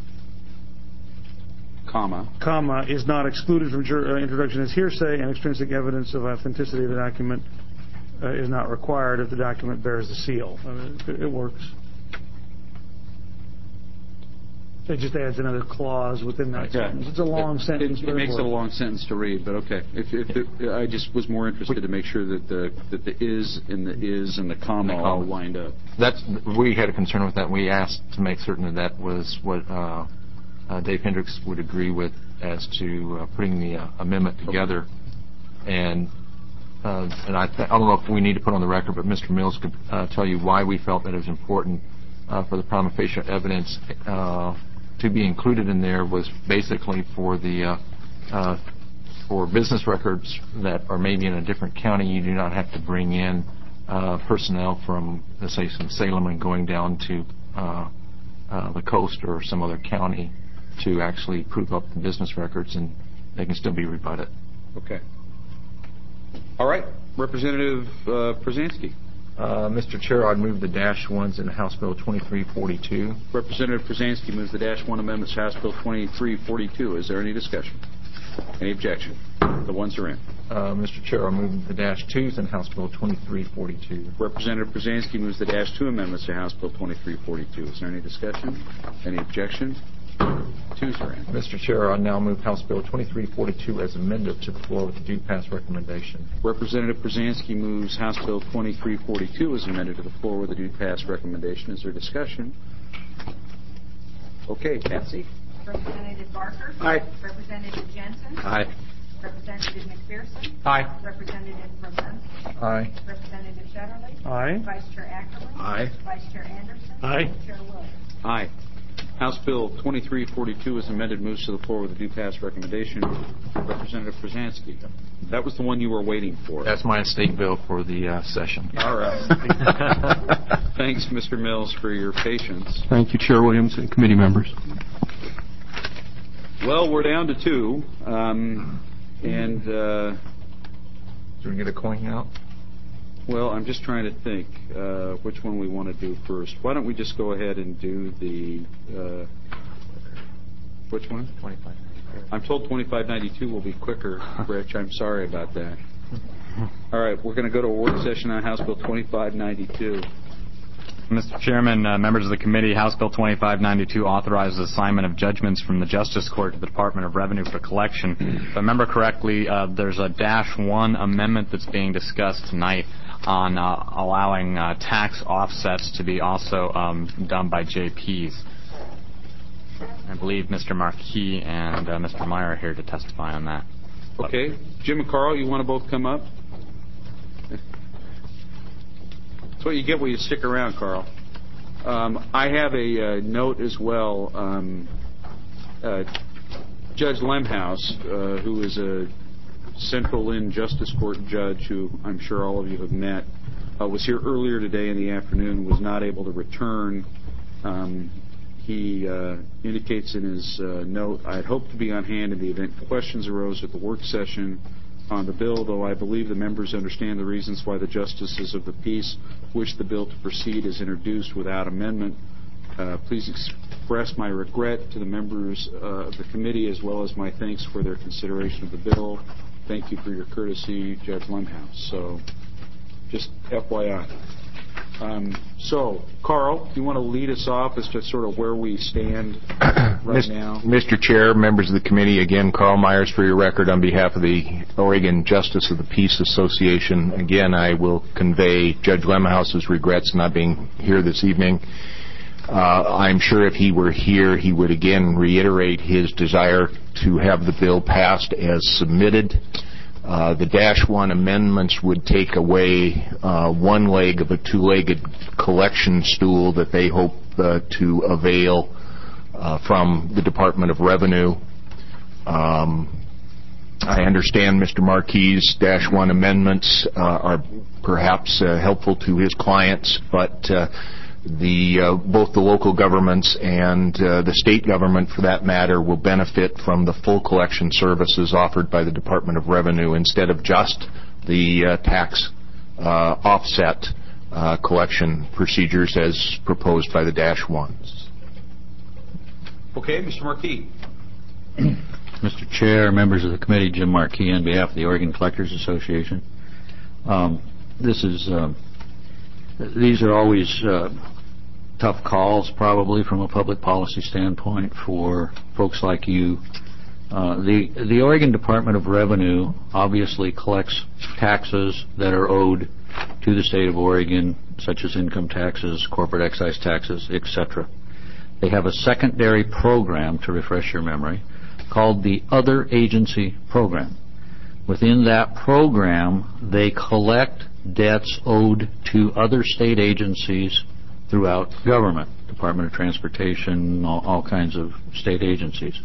[SPEAKER 5] comma, is not excluded from introduction as hearsay, and extrinsic evidence of authenticity of the document is not required if the document bears the seal. It works. It just adds another clause within that sentence. It's a long sentence.
[SPEAKER 1] It makes it a long sentence to read, but okay. I just was more interested to make sure that the is and the comma all lined up.
[SPEAKER 9] We had a concern with that. We asked to make certain that was what Dave Hendricks would agree with as to putting the amendment together. And I don't know if we need to put on the record, but Mr. Mills could tell you why we felt that it was important for the prima facie evidence to be included in there was basically for business records that are maybe in a different county. You do not have to bring in personnel from, let's say, Salem and going down to the coast or some other county to actually prove up the business records, and they can still be rebutted.
[SPEAKER 1] Okay. All right. Representative Prozanski.
[SPEAKER 9] Mr. Chair, I'd move the dash ones in House Bill 2342.
[SPEAKER 1] Representative Krasinski moves the Dash 1 amendments to House Bill 2342. Is there any discussion? Any objection? The ones are in.
[SPEAKER 9] Mr. Chair, I'll move the dash twos in House Bill 2342.
[SPEAKER 1] Representative Krasinski moves the Dash 2 amendments to House Bill 2342. Is there any discussion? Any objection? Twos are in.
[SPEAKER 9] Mr. Chair, I now move House Bill 2342 as amended to the floor with a due pass recommendation.
[SPEAKER 1] Representative Krasinski moves House Bill 2342 as amended to the floor with a due pass recommendation. Is there discussion? Okay, Patsy.
[SPEAKER 6] Representative Barker.
[SPEAKER 2] Aye.
[SPEAKER 6] Representative Jensen.
[SPEAKER 3] Aye.
[SPEAKER 6] Representative McPherson.
[SPEAKER 12] Aye.
[SPEAKER 6] Representative Brzezinski.
[SPEAKER 9] Aye.
[SPEAKER 6] Representative Shetterly.
[SPEAKER 5] Aye.
[SPEAKER 6] Vice Chair Ackerman.
[SPEAKER 1] Aye.
[SPEAKER 6] Vice Chair Anderson.
[SPEAKER 2] Aye.
[SPEAKER 6] Chair Williams.
[SPEAKER 1] Aye. House Bill 2342 as amended moves to the floor with a due pass recommendation. Representative Krasinski. That was the one you were waiting for.
[SPEAKER 9] That's my state bill for the session.
[SPEAKER 1] All right. Thanks, Mr. Mills, for your patience.
[SPEAKER 15] Thank you, Chair Williams and committee members.
[SPEAKER 1] Well, we're down to two.
[SPEAKER 9] Do we get a coin out?
[SPEAKER 1] Well, I'm just trying to think which one we want to do first. Why don't we just go ahead and do the... which one?
[SPEAKER 9] 2592.
[SPEAKER 1] I'm told 2592 will be quicker, Rich. I'm sorry about that. All right, we're going to go to a work session on House Bill 2592.
[SPEAKER 10] Mr. Chairman, members of the committee, House Bill 2592 authorizes assignment of judgments from the Justice Court to the Department of Revenue for collection. If I remember correctly, there's a Dash 1 amendment that's being discussed tonight on allowing tax offsets to be also done by JPs. I believe Mr. Marquis and Mr. Meyer are here to testify on that.
[SPEAKER 1] Okay. Jim and Carl, you want to both come up? That's what you get when you stick around, Carl. I have a note as well. Judge Lemhouse, who is a Central Lynn Justice Court judge who I'm sure all of you have met, was here earlier today in the afternoon, was not able to return. He indicates in his note, I had hoped to be on hand in the event questions arose at the work session on the bill, though I believe the members understand the reasons why the justices of the peace wish the bill to proceed as introduced without amendment. Please express my regret to the members of the committee as well as my thanks for their consideration of the bill. Thank you for your courtesy, Judge Lemhouse. So, just FYI. So, Carl, do you want to lead us off as to sort of where we stand right now?
[SPEAKER 14] Mr. Chair, members of the committee, again, Carl Myers for your record on behalf of the Oregon Justice of the Peace Association. Again, I will convey Judge Lemhouse's regrets not being here this evening. I'm sure if he were here, he would again reiterate his desire to have the bill passed as submitted. The Dash 1 amendments would take away one leg of a two-legged collection stool that they hope to avail from the Department of Revenue. I understand Mr. Marquis' Dash 1 amendments are perhaps helpful to his clients, but both the local governments and the state government, for that matter, will benefit from the full collection services offered by the Department of Revenue instead of just the tax offset collection procedures as proposed by the Dash 1s.
[SPEAKER 1] Okay, Mr. Marquis.
[SPEAKER 11] Mr. Chair, members of the committee, Jim Marquis on behalf of the Oregon Collectors Association. These are always tough calls, probably, from a public policy standpoint for folks like you. The Oregon Department of Revenue obviously collects taxes that are owed to the state of Oregon, such as income taxes, corporate excise taxes, etc. They have a secondary program, to refresh your memory, called the Other Agency Program. Within that program, they collect debts owed to other state agencies throughout government, Department of Transportation, all kinds of state agencies.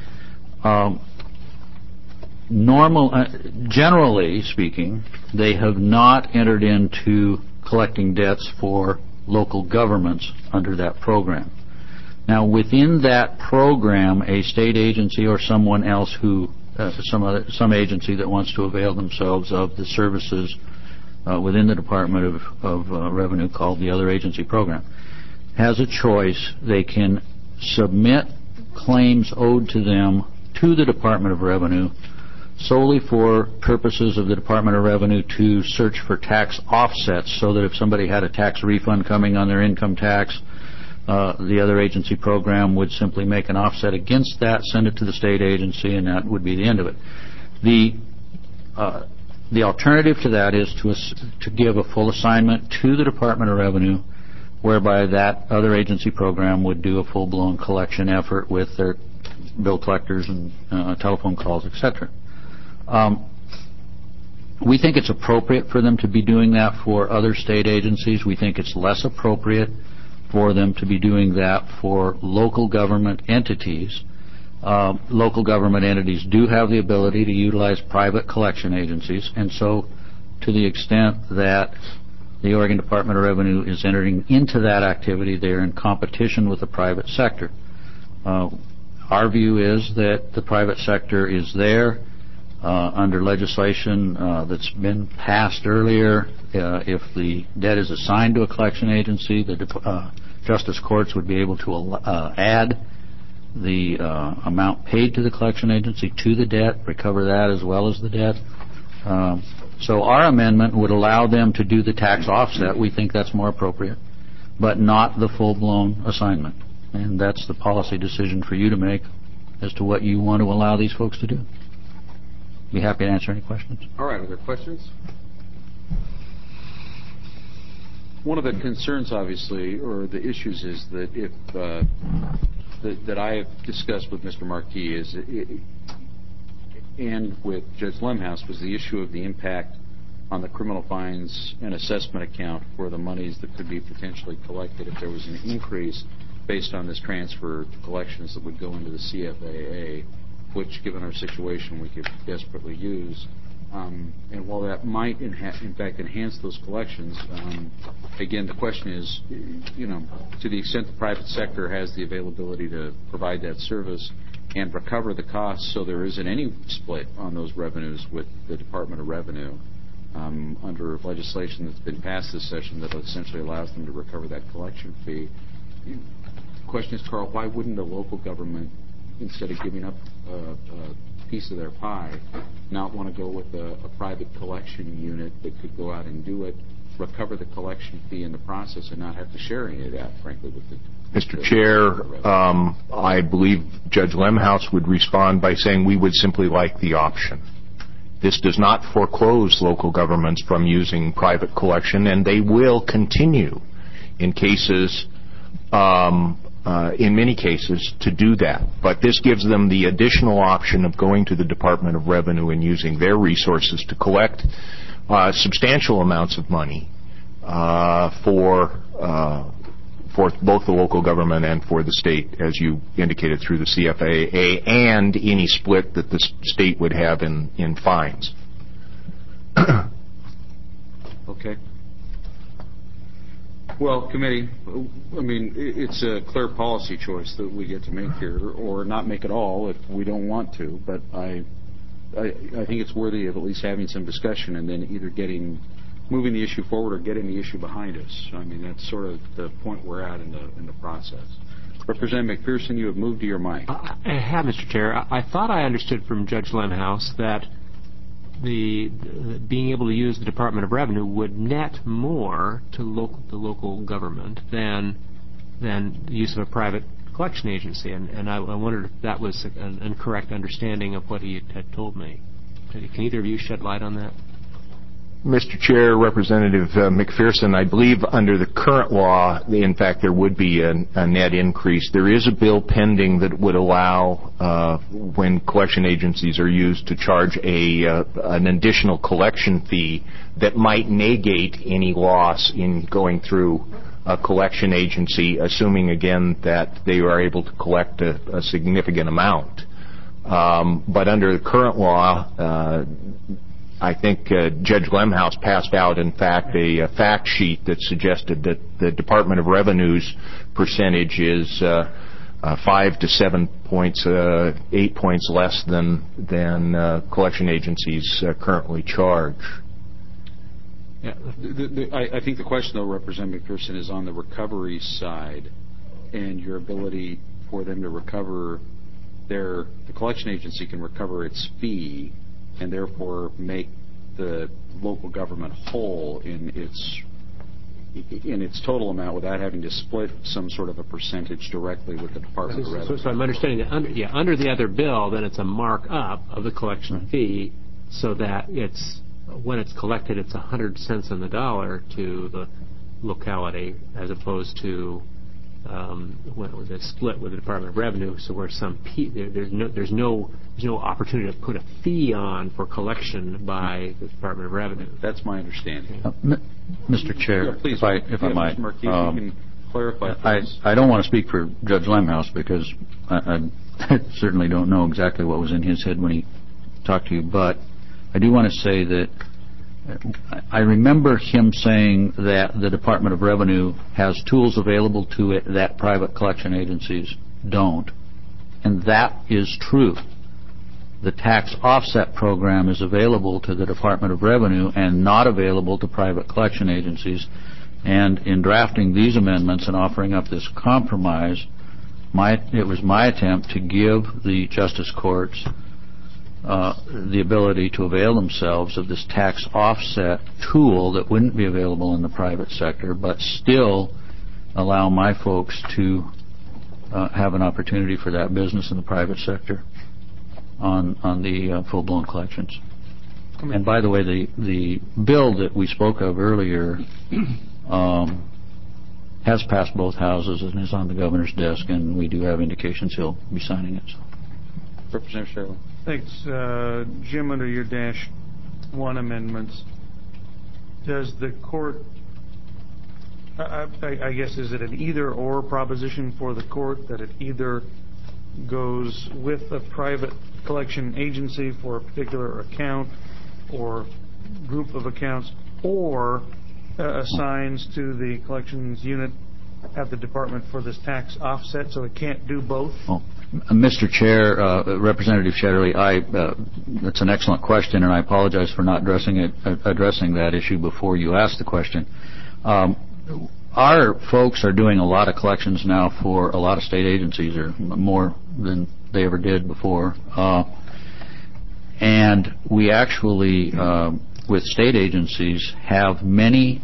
[SPEAKER 11] Generally speaking, they have not entered into collecting debts for local governments under that program. Now, within that program, a state agency or someone else who, some agency that wants to avail themselves of the services within the Department of Revenue called the Other Agency Program, has a choice. They can submit claims owed to them to the Department of Revenue solely for purposes of the Department of Revenue to search for tax offsets, so that if somebody had a tax refund coming on their income tax, the Other Agency Program would simply make an offset against that, send it to the state agency, and that would be the end of it. The alternative to that is to give a full assignment to the Department of Revenue, whereby that Other Agency Program would do a full-blown collection effort with their bill collectors and telephone calls, etc. We think it's appropriate for them to be doing that for other state agencies. We think it's less appropriate for them to be doing that for local government entities. Local government entities do have the ability to utilize private collection agencies, and so to the extent that the Oregon Department of Revenue is entering into that activity, they're in competition with the private sector. Our view is that the private sector is there under legislation that's been passed earlier. If the debt is assigned to a collection agency, the justice courts would be able to add the amount paid to the collection agency to the debt, recover that as well as the debt. So our amendment would allow them to do the tax offset. We think that's more appropriate, but not the full-blown assignment. And that's the policy decision for you to make as to what you want to allow these folks to do. Be happy to answer any questions.
[SPEAKER 1] All right. Are there questions? One of the concerns, obviously, or the issues is that if that I have discussed with Mr. Markey is, and with Judge Lemhouse, was the issue of the impact on the criminal fines and assessment account for the monies that could be potentially collected if there was an increase based on this transfer to collections that would go into the CFAA, which, given our situation, we could desperately use. And while that might, in fact, enhance those collections, again, the question is, to the extent the private sector has the availability to provide that service and recover the costs so there isn't any split on those revenues with the Department of Revenue under legislation that's been passed this session that essentially allows them to recover that collection fee. The question is, Carl, why wouldn't a local government, instead of giving up a piece of their pie, not want to go with a private collection unit that could go out and do it, recover the collection fee in the process, and not have to share any of that, frankly, with the
[SPEAKER 14] Mr. Chair, I believe Judge Lemhouse would respond by saying we would simply like the option. This does not foreclose local governments from using private collection, and they will continue in cases, in many cases, to do that. But this gives them the additional option of going to the Department of Revenue and using their resources to collect substantial amounts of money for both the local government and for the state, as you indicated, through the CFAA, and any split that the state would have in fines.
[SPEAKER 1] Okay. Well, committee, I mean, it's a clear policy choice that we get to make here, or not make at all if we don't want to, but I think it's worthy of at least having some discussion and then either moving the issue forward or getting the issue behind us. I mean, that's sort of the point we're at in the process. Representative McPherson, you have moved to your mic.
[SPEAKER 16] I have, Mr. Chair. I thought I understood from Judge Lemhouse that being able to use the Department of Revenue would net more to the local government than the use of a private collection agency, and I wondered if that was an incorrect understanding of what he had told me. Can either of you shed light on that?
[SPEAKER 14] Mr. Chair, Representative McPherson, I believe under the current law, in fact, there would be a net increase. There is a bill pending that would allow, when collection agencies are used, to charge an additional collection fee that might negate any loss in going through a collection agency, assuming, again, that they are able to collect a significant amount. But under the current law, I think Judge Lemhouse passed out, in fact, a fact sheet that suggested that the Department of Revenue's percentage is 5 to 7 points, 8 points less than collection agencies currently charge.
[SPEAKER 1] I think the question, though, Representative McPherson, is on the recovery side and your ability for them to recover the collection agency can recover its fee and therefore make the local government whole in its total amount without having to split some sort of a percentage directly with the Department of Revenue.
[SPEAKER 16] So I'm understanding that under the other bill, then it's a markup of the collection fee so that when it's collected, it's 100 cents on the dollar to the locality as opposed to when it was a split with the Department of Revenue, so where there's no opportunity to put a fee on for collection by the Department of Revenue.
[SPEAKER 1] That's my understanding.
[SPEAKER 11] Mr. Chair,
[SPEAKER 1] please,
[SPEAKER 11] if I might,
[SPEAKER 1] Mr. Marquis, you can clarify.
[SPEAKER 11] I don't want to speak for Judge Lemhouse because I certainly don't know exactly what was in his head when he talked to you, but I do want to say that I remember him saying that the Department of Revenue has tools available to it that private collection agencies don't. And that is true. The tax offset program is available to the Department of Revenue and not available to private collection agencies. And in drafting these amendments and offering up this compromise, it was my attempt to give the Justice Courts the ability to avail themselves of this tax offset tool that wouldn't be available in the private sector, but still allow my folks to have an opportunity for that business in the private sector on the full-blown collections. And by the way, the bill that we spoke of earlier has passed both houses and is on the governor's desk, and we do have indications he'll be signing it.
[SPEAKER 1] Representative Sherlin.
[SPEAKER 5] Thanks. Jim, under your Dash 1 amendments, does the court, I guess, is it an either-or proposition for the court that it either goes with a private collection agency for a particular account or group of accounts or assigns to the collections unit at the department for this tax offset, so it can't do both?
[SPEAKER 11] Mr. Chair, Representative Shetterly, that's an excellent question, and I apologize for not addressing that issue before you asked the question. Our folks are doing a lot of collections now for a lot of state agencies, or more than they ever did before. And we actually, with state agencies, have many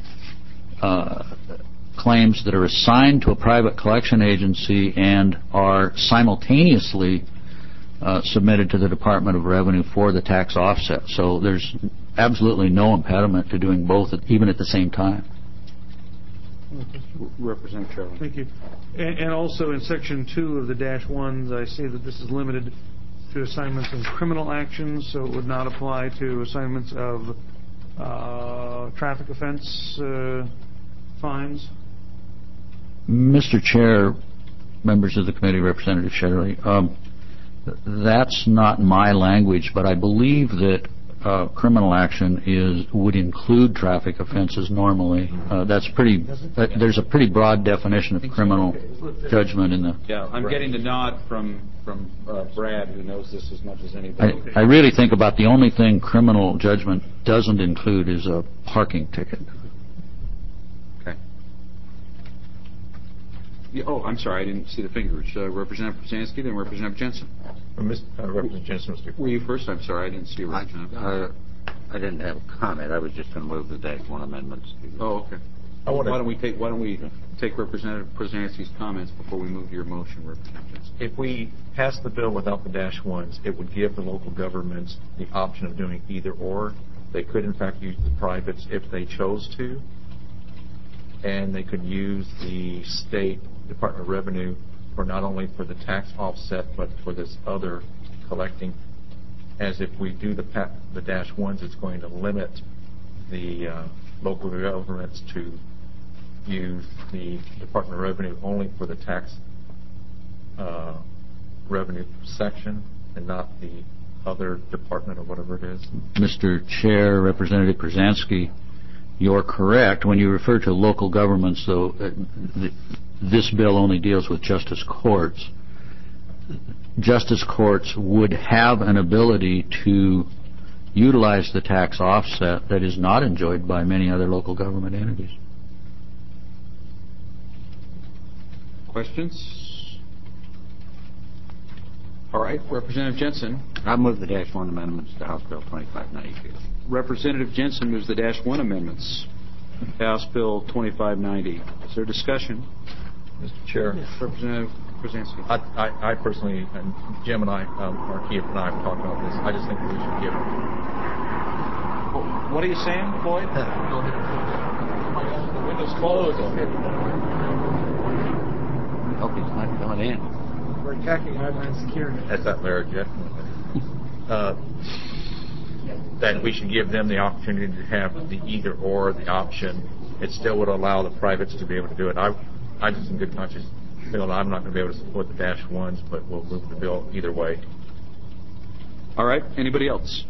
[SPEAKER 11] claims that are assigned to a private collection agency and are simultaneously submitted to the Department of Revenue for the tax offset. So there's absolutely no impediment to doing both, even at the same time.
[SPEAKER 1] Representative Sherlin.
[SPEAKER 5] Thank you. And also in Section 2 of the Dash 1s, I see that this is limited to assignments in criminal actions, so it would not apply to assignments of traffic offense fines.
[SPEAKER 11] Mr. Chair, members of the committee, Representative Shetterly, that's not my language, but I believe that criminal action would include traffic offenses normally. There's a pretty broad definition of criminal judgment in the...
[SPEAKER 1] Yeah, I'm getting the nod from Brad, who knows this as much as anybody.
[SPEAKER 11] I really think about the only thing criminal judgment doesn't include is a parking ticket.
[SPEAKER 1] Oh, I'm sorry, I didn't see the fingers. Representative Brzezinski, then Representative Jensen.
[SPEAKER 9] Representative Jensen, Mr.
[SPEAKER 1] Were you first? I'm sorry, I didn't see you.
[SPEAKER 17] I didn't have a comment. I was just going to move the Dash 1 amendments.
[SPEAKER 1] Oh, okay. Why don't we take Representative Brzezinski's comments before we move to your motion, Representative Jensen?
[SPEAKER 9] If we pass the bill without the Dash 1s, it would give the local governments the option of doing either or. They could, in fact, use the privates if they chose to, and they could use the state Department of Revenue for not only for the tax offset but for this other collecting. As if we do the Dash 1s, it's going to limit the local governments to use the Department of Revenue only for the tax revenue section and not the other department or whatever it is.
[SPEAKER 11] Mr. Chair, Representative Brzezinski, you're correct. When you refer to local governments, though, this bill only deals with justice courts. Justice courts would have an ability to utilize the tax offset that is not enjoyed by many other local government entities.
[SPEAKER 1] Questions? All right, Representative Jensen.
[SPEAKER 17] I move the Dash 1 amendments to House Bill 2592.
[SPEAKER 1] Representative Jensen moves the Dash 1 amendments to House Bill 2590. Is there discussion?
[SPEAKER 9] Mr. Chair.
[SPEAKER 1] Representative Krasinski.
[SPEAKER 9] I personally, and Jim and I, Marquis and I have talked about this. I just think we should give.
[SPEAKER 1] What are you saying, Floyd?
[SPEAKER 9] The window's closed.
[SPEAKER 17] Hope he's not coming in.
[SPEAKER 8] We're attacking Homeland Security.
[SPEAKER 9] That's not their objection. That we should give them the opportunity to have the either or, the option. It still would allow the privates to be able to do it. I just in good conscience feel that I'm not going to be able to support the Dash 1s, but we'll move the bill either way.
[SPEAKER 1] All right. Anybody else?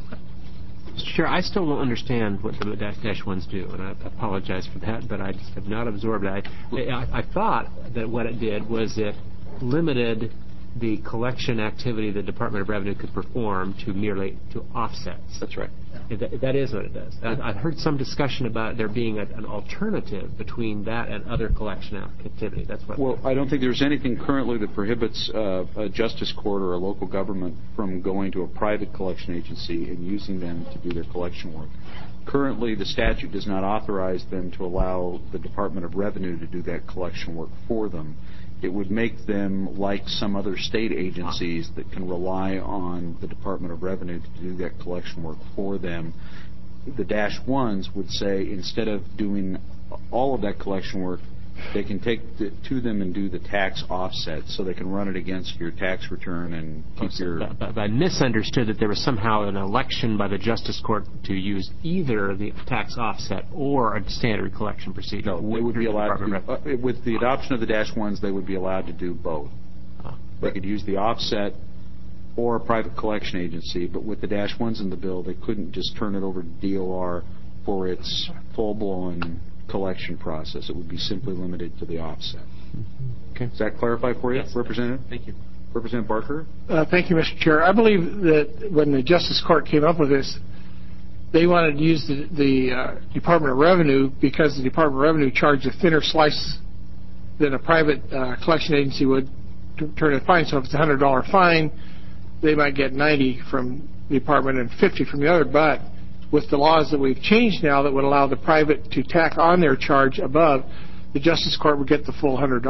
[SPEAKER 16] Mr. Chair, I still don't understand what the Dash 1s do, and I apologize for that, but I just have not absorbed it. I thought that what it did was it limited the collection activity the Department of Revenue could perform to merely to offsets.
[SPEAKER 1] That's right.
[SPEAKER 16] That is what it does. I've heard some discussion about there being an alternative between that and other collection activity. That's what.
[SPEAKER 1] Well, I don't think there's anything currently that prohibits a justice court or a local government from going to a private collection agency and using them to do their collection work. Currently, the statute does not authorize them to allow the Department of Revenue to do that collection work for them. It would make them like some other state agencies that can rely on the Department of Revenue to do that collection work for them. The Dash 1s would say instead of doing all of that collection work, they can take it to them and do the tax offset, so they can run it against your tax return and keep your...
[SPEAKER 16] But I misunderstood that there was somehow an election by the Justice Court to use either the tax offset or a standard collection procedure.
[SPEAKER 1] No, they would be allowed to... with the adoption of the Dash 1s, they would be allowed to do both. They could use the offset or a private collection agency, but with the Dash 1s in the bill, they couldn't just turn it over to DOR for its full-blown collection process. It would be simply limited to the offset.
[SPEAKER 16] Okay.
[SPEAKER 1] Does that clarify for you, yes, Representative?
[SPEAKER 16] Thank you.
[SPEAKER 1] Representative Barker?
[SPEAKER 8] Thank you, Mr. Chair. I believe that when the Justice Court came up with this, they wanted to use the Department of Revenue because the Department of Revenue charged a thinner slice than a private collection agency would to turn a fine. So if it's a $100 fine, they might get $90 from the department and $50 from the other. But with the laws that we've changed now that would allow the private to tack on their charge above, the Justice Court would get the full $100,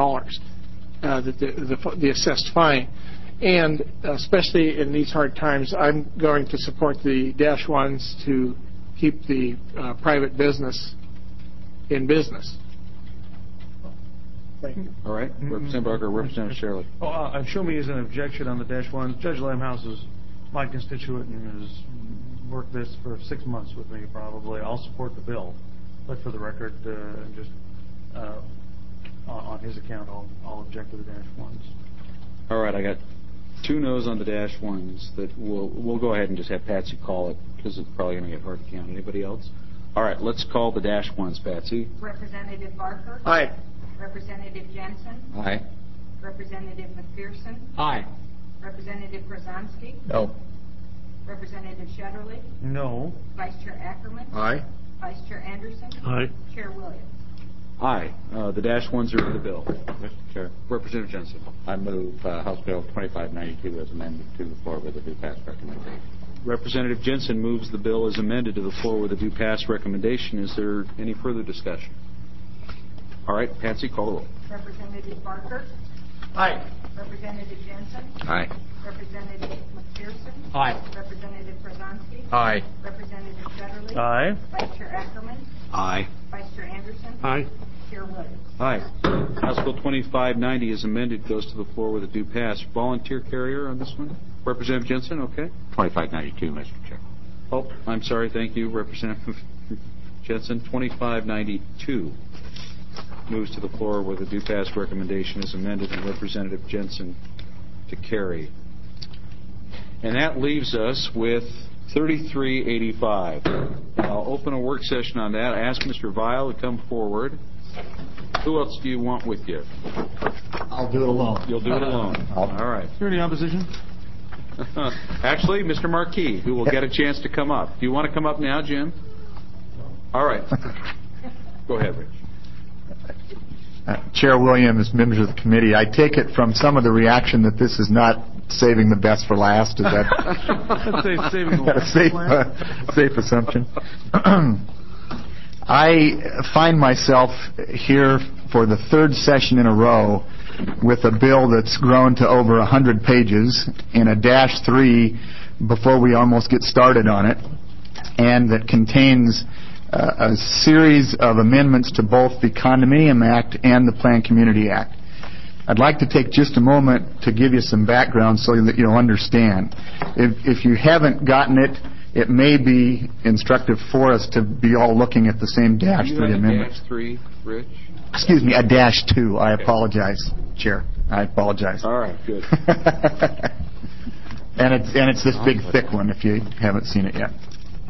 [SPEAKER 8] the assessed fine. And especially in these hard times, I'm going to support the Dash 1s to keep the private business in business. Thank you.
[SPEAKER 1] All right. Representative Barker, Representative Shirley.
[SPEAKER 5] Show me as an objection on the Dash 1s. Judge Limehouse is my constituent and has worked this for 6 months with me probably. I'll support the bill. But for the record, just on his account, I'll object to the Dash 1s.
[SPEAKER 1] All right. I got 2 no's on the Dash 1s that we'll go ahead and just have Patsy call it because it's probably going to get hard to count. Anybody else? All right. Let's call the Dash 1s, Patsy.
[SPEAKER 6] Representative Barker?
[SPEAKER 8] Aye.
[SPEAKER 6] Representative Jensen?
[SPEAKER 1] Aye.
[SPEAKER 6] Representative McPherson?
[SPEAKER 16] Aye.
[SPEAKER 6] Representative Krasinski?
[SPEAKER 9] No.
[SPEAKER 6] Representative Shetterly?
[SPEAKER 5] No.
[SPEAKER 6] Vice Chair Ackerman?
[SPEAKER 9] Aye.
[SPEAKER 6] Vice Chair Anderson?
[SPEAKER 13] Aye.
[SPEAKER 6] Chair Williams?
[SPEAKER 1] Aye. The Dash 1s are in the bill. Mr. Chair. Representative Jensen.
[SPEAKER 17] I move House Bill 2592 as amended to the floor with a due pass recommendation.
[SPEAKER 1] Representative Jensen moves the bill as amended to the floor with a due pass recommendation. Is there any further discussion? All right. Patsy, call the roll.
[SPEAKER 6] Representative Barker?
[SPEAKER 8] Aye.
[SPEAKER 6] Representative Jensen?
[SPEAKER 17] Aye.
[SPEAKER 6] Representative McPherson?
[SPEAKER 16] Aye.
[SPEAKER 6] Representative Krasinski?
[SPEAKER 9] Aye.
[SPEAKER 6] Representative Shetterly?
[SPEAKER 5] Aye.
[SPEAKER 6] Vice Chair Ackerman?
[SPEAKER 17] Aye.
[SPEAKER 6] Vice Chair Anderson?
[SPEAKER 13] Aye.
[SPEAKER 6] Chair Williams?
[SPEAKER 1] Aye. House Bill 2590 is amended, goes to the floor with a due pass. Volunteer carrier on this one? Representative Jensen, okay.
[SPEAKER 17] 2592, Mr. Chair.
[SPEAKER 1] Oh, I'm sorry. Thank you, Representative Jensen. 2592 moves to the floor with a due pass recommendation is amended and Representative Jensen to carry. And that leaves us with 3385. I'll open a work session on that. I ask Mr. Vile to come forward. Who else do you want with you?
[SPEAKER 11] I'll do it alone.
[SPEAKER 1] You'll do it alone. All right.
[SPEAKER 5] Is there any opposition?
[SPEAKER 1] Actually, Mr. Marquis, who will get a chance to come up. Do you want to come up now, Jim? All right. Go ahead, Rich.
[SPEAKER 18] Chair Williams, members of the committee, I take it from some of the reaction that this is not saving the best for last. Is that a safe assumption? I find myself here for the third session in a row with a bill that's grown to over 100 pages in a -3 before we almost get started on it, and that contains a series of amendments to both the Condominium Act and the Planned Community Act. I'd like to take just a moment to give you some background so that you'll understand. If you haven't gotten it, it may be instructive for us to be all looking at the same -3 amendments.
[SPEAKER 1] -3, Rich?
[SPEAKER 18] Excuse me, a -2. I apologize, Chair. I apologize.
[SPEAKER 1] All right, good.
[SPEAKER 18] And it's this big, thick one if you haven't seen it yet.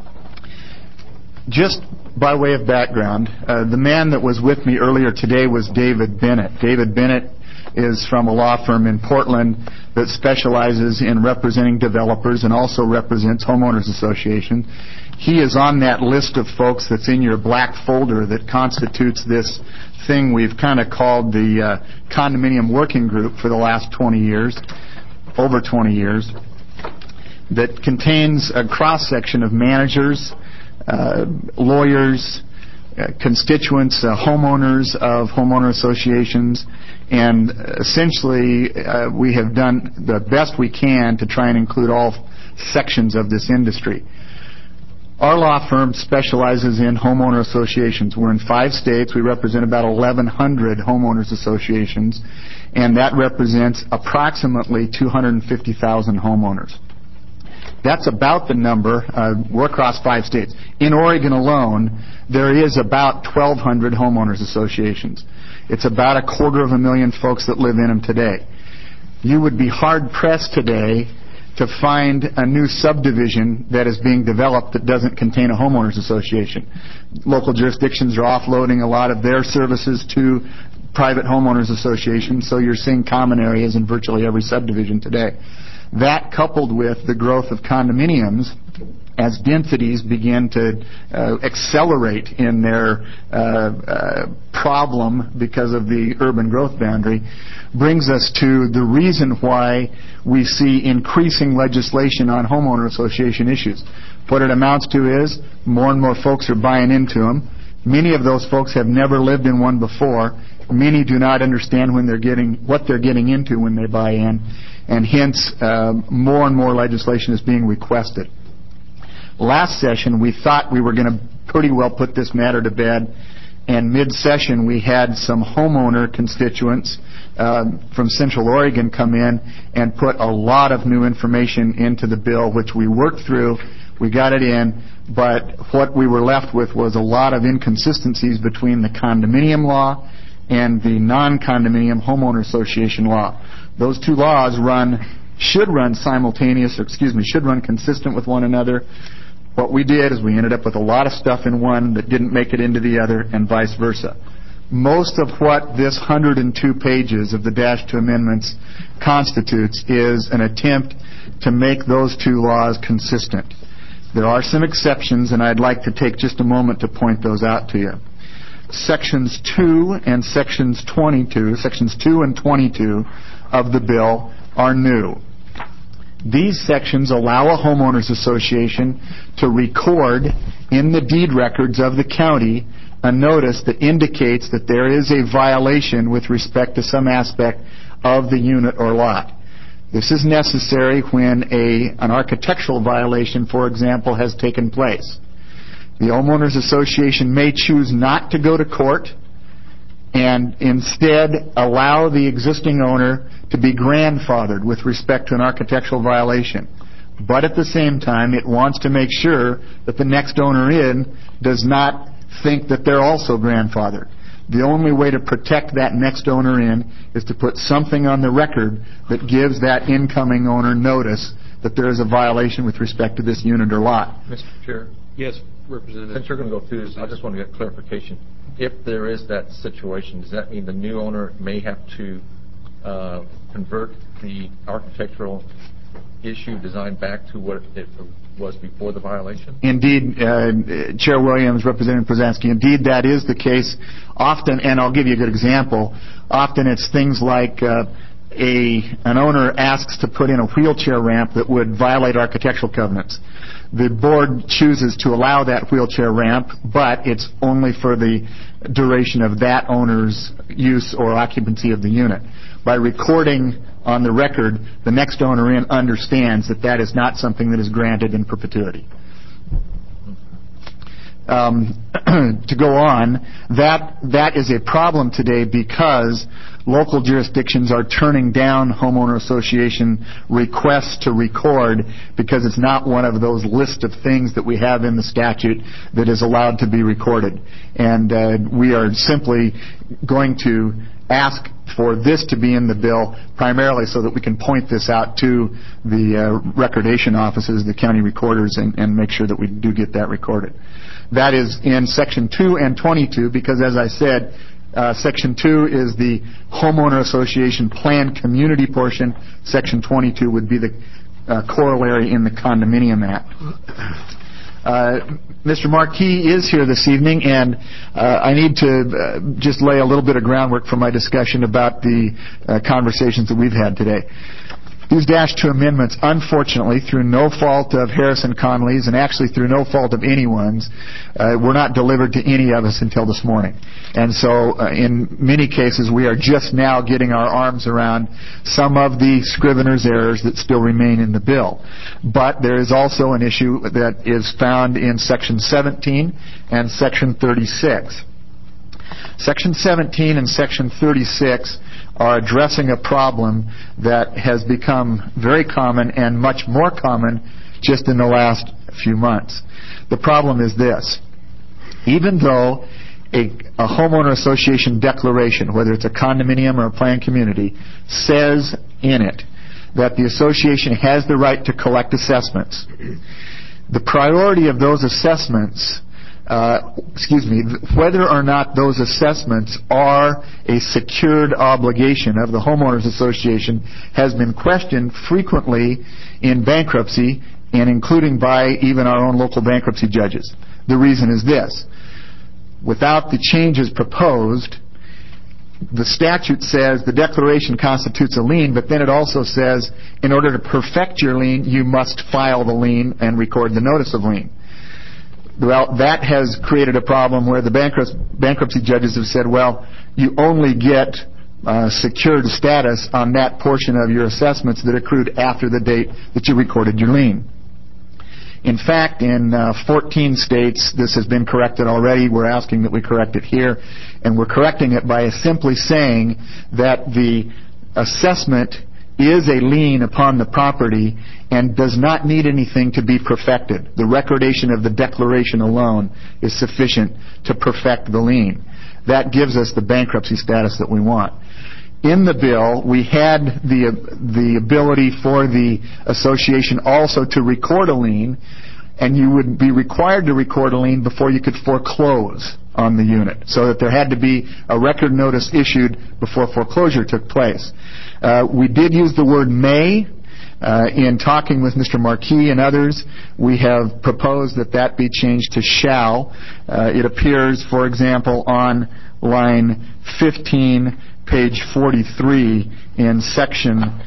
[SPEAKER 18] Just by way of background, the man that was with me earlier today was David Bennett. David Bennett is from a law firm in Portland that specializes in representing developers and also represents homeowners associations. He is on that list of folks that's in your black folder that constitutes this thing we've kind of called the Condominium Working Group for the last 20 years, over 20 years, that contains a cross-section of managers, lawyers, constituents, homeowners of homeowner associations, and essentially we have done the best we can to try and include all sections of this industry. Our law firm specializes in homeowner associations. We're in 5 states. We represent about 1,100 homeowners associations, and that represents approximately 250,000 homeowners. That's about the number. We're across 5 states. In Oregon alone, there is about 1,200 homeowners associations. It's about 250,000 folks that live in them today. You would be hard-pressed today to find a new subdivision that is being developed that doesn't contain a homeowners association. Local jurisdictions are offloading a lot of their services to private homeowners associations, so you're seeing common areas in virtually every subdivision today. That, coupled with the growth of condominiums, as densities begin to accelerate in their problem because of the urban growth boundary, brings us to the reason why we see increasing legislation on homeowner association issues. What it amounts to is more and more folks are buying into them. Many of those folks have never lived in one before. Many do not understand what they're getting into when they buy in, and hence more and more legislation is being requested. Last session, we thought we were going to pretty well put this matter to bed, and mid-session we had some homeowner constituents from Central Oregon come in and put a lot of new information into the bill, which we worked through. We got it in, but what we were left with was a lot of inconsistencies between the condominium law and the non-condominium homeowner association law. Those two laws should run consistent with one another. What we did is we ended up with a lot of stuff in one that didn't make it into the other, and vice versa. Most of what this 102 pages of the -2 amendments constitutes is an attempt to make those two laws consistent. There are some exceptions, and I'd like to take just a moment to point those out to you. Sections 2 and 22 of the bill are new. These sections allow a homeowners association to record in the deed records of the county a notice that indicates that there is a violation with respect to some aspect of the unit or lot. This is necessary when an architectural violation, for example, has taken place. The homeowners association may choose not to go to court and instead allow the existing owner to be grandfathered with respect to an architectural violation. But at the same time, it wants to make sure that the next owner in does not think that they're also grandfathered. The only way to protect that next owner in is to put something on the record that gives that incoming owner notice that there is a violation with respect to this unit or lot.
[SPEAKER 9] Mr. Chair?
[SPEAKER 1] Yes, Representative.
[SPEAKER 9] Since you're going to go through this, I just want to get clarification. If there is that situation, does that mean the new owner may have to convert the architectural issue designed back to what it was before the violation?
[SPEAKER 18] Indeed, Chair Williams, Representative Brzezinski, indeed that is the case. Often, and I'll give you a good example, often it's things like an owner asks to put in a wheelchair ramp that would violate architectural covenants. The board chooses to allow that wheelchair ramp, but it's only for the duration of that owner's use or occupancy of the unit. By recording on the record, the next owner in understands that that is not something that is granted in perpetuity. To go on, that is a problem today because local jurisdictions are turning down homeowner association requests to record because it's not one of those list of things that we have in the statute that is allowed to be recorded. And we are simply going to ask for this to be in the bill primarily so that we can point this out to the recordation offices, the county recorders, and make sure that we do get that recorded. That is in Section 2 and 22 because, as I said, Section 2 is the homeowner association planned community portion. Section 22 would be the corollary in the Condominium Act. Mr. Marquis is here this evening, and I need to just lay a little bit of groundwork for my discussion about the conversations that we've had today. These Dash 2 amendments, unfortunately, through no fault of Harrison Conley's and actually through no fault of anyone's, were not delivered to any of us until this morning. And so in many cases, we are just now getting our arms around some of the Scrivener's errors that still remain in the bill. But there is also an issue that is found in Section 17 and Section 36. Section 17 and Section 36 are addressing a problem that has become very common and much more common just in the last few months. The problem is this. Even though a homeowner association declaration, whether it's a condominium or a planned community, says in it that the association has the right to collect assessments, the priority of those assessments whether or not those assessments are a secured obligation of the homeowners association has been questioned frequently in bankruptcy and including by even our own local bankruptcy judges. The reason is this. Without the changes proposed, the statute says the declaration constitutes a lien, but then it also says in order to perfect your lien, you must file the lien and record the notice of lien. Well, that has created a problem where the bankruptcy judges have said, well, you only get secured status on that portion of your assessments that accrued after the date that you recorded your lien. In fact, in 14 states, this has been corrected already. We're asking that we correct it here, and we're correcting it by simply saying that the assessment is a lien upon the property and does not need anything to be perfected. The recordation of the declaration alone is sufficient to perfect the lien. That gives us the bankruptcy status that we want. In the bill, we had the ability for the association also to record a lien, and you would be required to record a lien before you could foreclose on the unit, so that there had to be a record notice issued before foreclosure took place. We did use the word may. In talking with Mr. Marquis and others, we have proposed that that be changed to shall. It appears, for example, on line 15, page 43 in section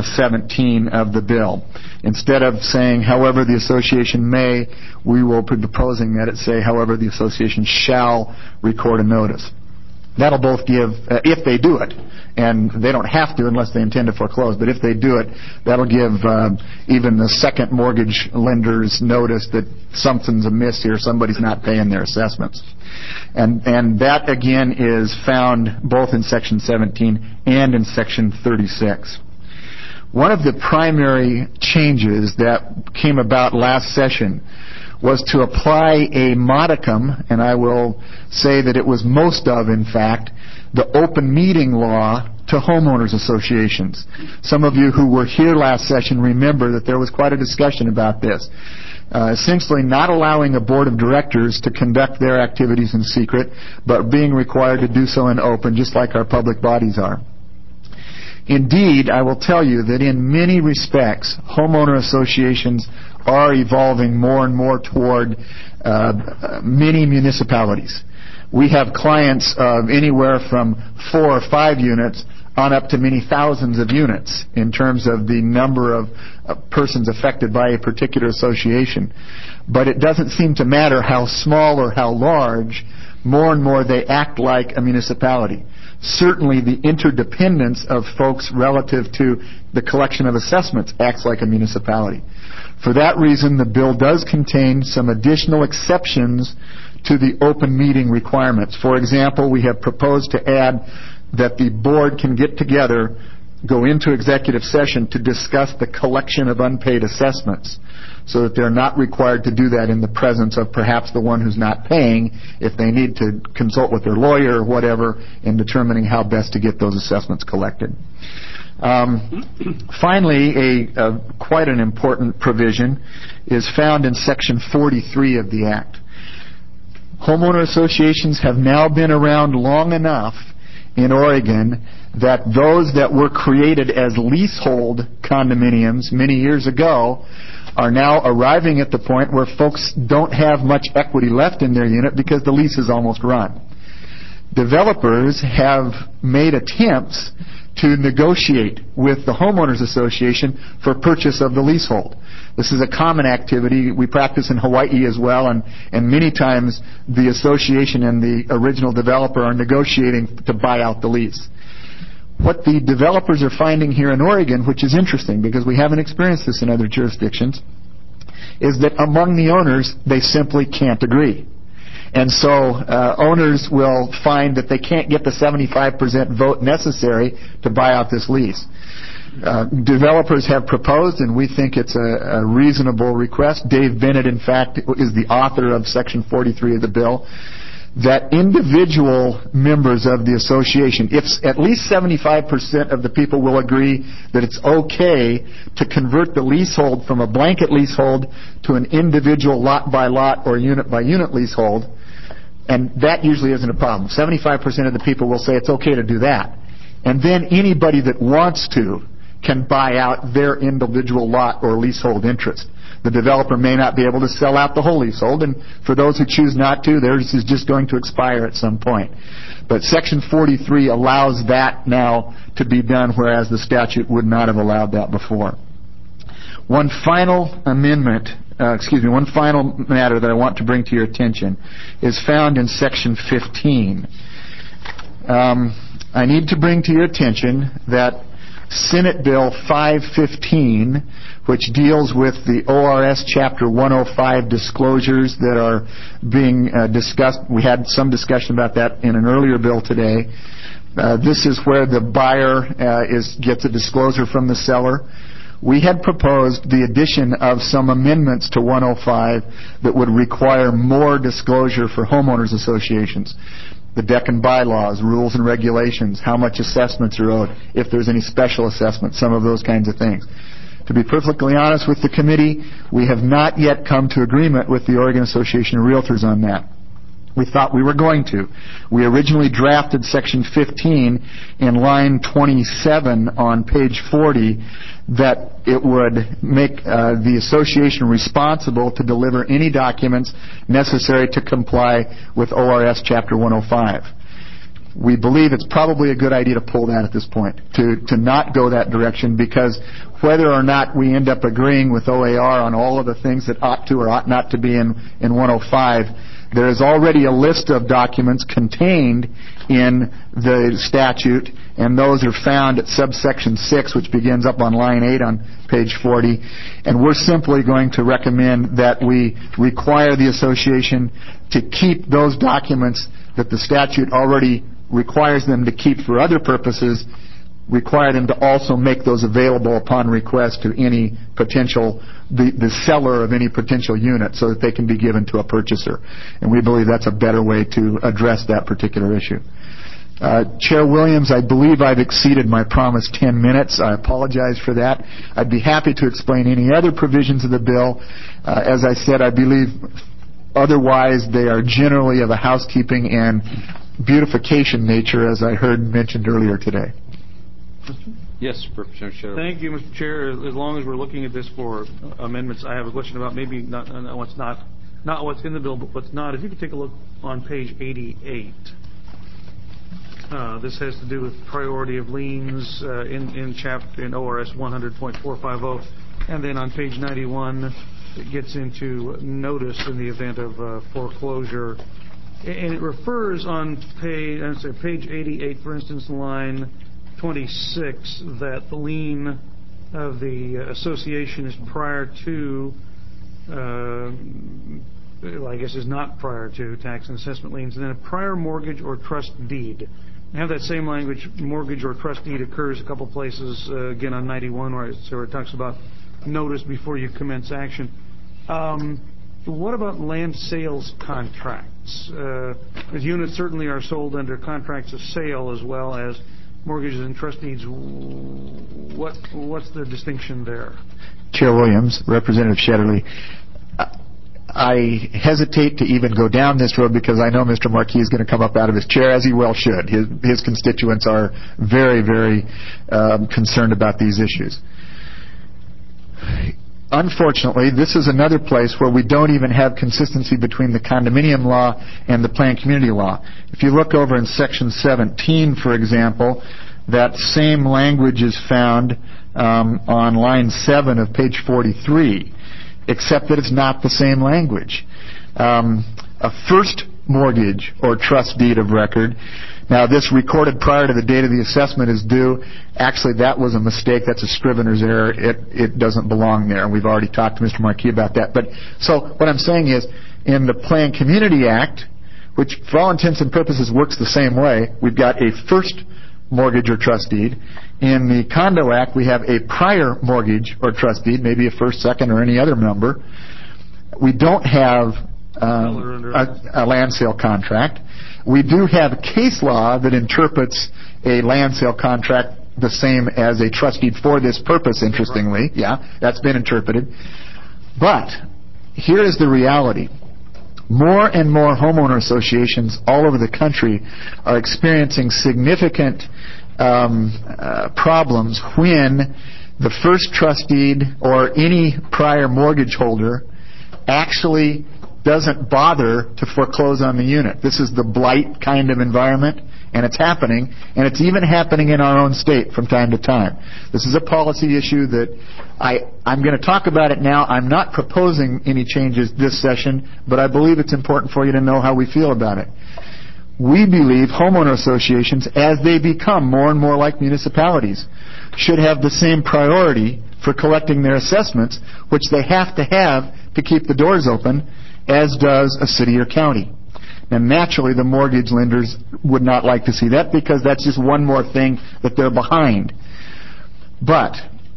[SPEAKER 18] 17 of the bill. Instead of saying, however the association may, we will be proposing that it say, however the association shall record a notice. That'll both give, if they do it, and they don't have to unless they intend to foreclose, but if they do it, that'll give even the second mortgage lenders notice that something's amiss here, somebody's not paying their assessments. And that, again, is found both in Section 17 and in Section 36. One of the primary changes that came about last session was to apply a modicum, and I will say that it was most of, in fact, the open meeting law to homeowners associations. Some of you who were here last session remember that there was quite a discussion about this. Essentially not allowing a board of directors to conduct their activities in secret, but being required to do so in open, just like our public bodies are. Indeed, I will tell you that in many respects, homeowner associations are evolving more and more toward mini municipalities. We have clients of anywhere from 4 or 5 units on up to many thousands of units in terms of the number of persons affected by a particular association. But it doesn't seem to matter how small or how large, more and more they act like a municipality. Certainly the interdependence of folks relative to the collection of assessments acts like a municipality. For that reason, the bill does contain some additional exceptions to the open meeting requirements. For example, we have proposed to add that the board can get together, go into executive session to discuss the collection of unpaid assessments, so that they're not required to do that in the presence of perhaps the one who's not paying, if they need to consult with their lawyer or whatever in determining how best to get those assessments collected. Finally, quite an important provision is found in Section 43 of the Act. Homeowner associations have now been around long enough in Oregon that those that were created as leasehold condominiums many years ago are now arriving at the point where folks don't have much equity left in their unit because the lease is almost run. Developers have made attempts to negotiate with the homeowners association for purchase of the leasehold. This is a common activity. We practice in Hawaii as well, and many times the association and the original developer are negotiating to buy out the lease. What the developers are finding here in Oregon, which is interesting because we haven't experienced this in other jurisdictions, is that among the owners, they simply can't agree. And so owners will find that they can't get the 75% vote necessary to buy out this lease. Developers have proposed, and we think it's a reasonable request. Dave Bennett, in fact, is the author of Section 43 of the bill, that individual members of the association, if at least 75% of the people will agree that it's okay to convert the leasehold from a blanket leasehold to an individual lot-by-lot or unit-by-unit leasehold, and that usually isn't a problem. 75% of the people will say it's okay to do that. And then anybody that wants to can buy out their individual lot or leasehold interest. The developer may not be able to sell out the whole leasehold, and for those who choose not to, theirs is just going to expire at some point. But Section 43 allows that now to be done, whereas the statute would not have allowed that before. One final matter that I want to bring to your attention is found in Section 15. I need to bring to your attention that Senate Bill 515, which deals with the ORS Chapter 105 disclosures that are being discussed. We had some discussion about that in an earlier bill today. This is where the buyer gets a disclosure from the seller. We had proposed the addition of some amendments to 105 that would require more disclosure for homeowners associations. The deck and bylaws, rules and regulations, how much assessments are owed, if there's any special assessments, some of those kinds of things. To be perfectly honest with the committee, we have not yet come to agreement with the Oregon Association of Realtors on that. We thought we were going to. We originally drafted Section 15 in line 27 on page 40 that it would make the association responsible to deliver any documents necessary to comply with ORS Chapter 105. We believe it's probably a good idea to pull that at this point, to not go that direction, because whether or not we end up agreeing with OAR on all of the things that ought to or ought not to be in 105, there is already a list of documents contained in the statute, and those are found at subsection 6, which begins up on line 8 on page 40. And we're simply going to recommend that we require the association to keep those documents that the statute already requires them to keep for other purposes, require them to also make those available upon request to any potential, the seller of any potential unit, so that they can be given to a purchaser. And we believe that's a better way to address that particular issue. Chair Williams, I believe I've exceeded my promised 10 minutes. I apologize for that. I'd be happy to explain any other provisions of the bill. As I said, I believe otherwise they are generally of a housekeeping and beautification nature, as I heard mentioned earlier today.
[SPEAKER 1] Yes, Representative Shetterly.
[SPEAKER 5] Thank you, Mr. Chair. As long as we're looking at this for amendments, I have a question about maybe not what's in the bill, but what's not. If you could take a look on page 88. This has to do with priority of liens in ORS 100.450, and then on page 91 it gets into notice in the event of foreclosure, and it refers on page 88, for instance, line 26, that the lien of the association is prior to. I guess is not prior to tax and assessment liens, and then a prior mortgage or trust deed. I have that same language, mortgage or trust deed, occurs a couple places, again on 91, where it talks about notice before you commence action. What about land sales contracts? The units certainly are sold under contracts of sale as well as mortgages and trust deeds. What's the distinction there?
[SPEAKER 18] Chair Williams, Representative Shetterly, I hesitate to even go down this road because I know Mr. Marquis is going to come up out of his chair, as he well should. His constituents are very, very concerned about these issues. Unfortunately, this is another place where we don't even have consistency between the condominium law and the planned community law. If you look over in Section 17, for example, that same language is found on line 7 of page 43. Except that it's not the same language. A first mortgage or trust deed of record. Now, this recorded prior to the date of the assessment is due. Actually, that was a mistake. That's a scrivener's error. It doesn't belong there. We've already talked to Mr. Marquis about that. But so what I'm saying is, in the Planned Community Act, which for all intents and purposes works the same way, we've got a first mortgage or trust deed. In the Condo Act, we have a prior mortgage or trust deed, maybe a first, second, or any other number. We don't have a land sale contract. We do have case law that interprets a land sale contract the same as a trust deed for this purpose, interestingly. Yeah, that's been interpreted. But here is the reality. More and more homeowner associations all over the country are experiencing significant problems when the first trust deed or any prior mortgage holder actually doesn't bother to foreclose on the unit. This is the blight kind of environment, and it's happening, and it's even happening in our own state from time to time. This is a policy issue that I'm going to talk about it now. I'm not proposing any changes this session, but I believe it's important for you to know how we feel about it. We believe homeowner associations, as they become more and more like municipalities, should have the same priority for collecting their assessments, which they have to keep the doors open, as does a city or county. Now, naturally, the mortgage lenders would not like to see that because that's just one more thing that they're behind. But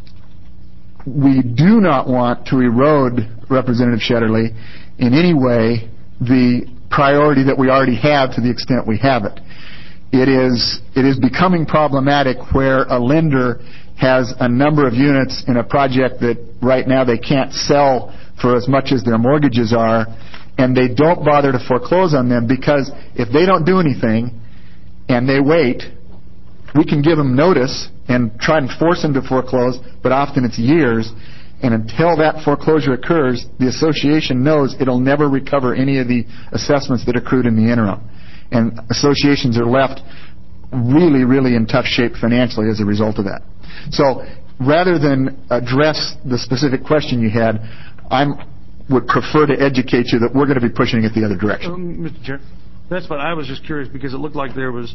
[SPEAKER 18] we do not want to erode, Representative Shetterly, in any way the priority that we already have to the extent we have it. It is becoming problematic where a lender has a number of units in a project that right now they can't sell for as much as their mortgages are, and they don't bother to foreclose on them because if they don't do anything and they wait, we can give them notice and try and force them to foreclose, but often it's years. And until that foreclosure occurs, the association knows it'll never recover any of the assessments that accrued in the interim. And associations are left really, really in tough shape financially as a result of that. So rather than address the specific question you had, I would prefer to educate you that we're going to be pushing it the other direction.
[SPEAKER 5] Mr. Chair, that's what I was just curious because it looked like there was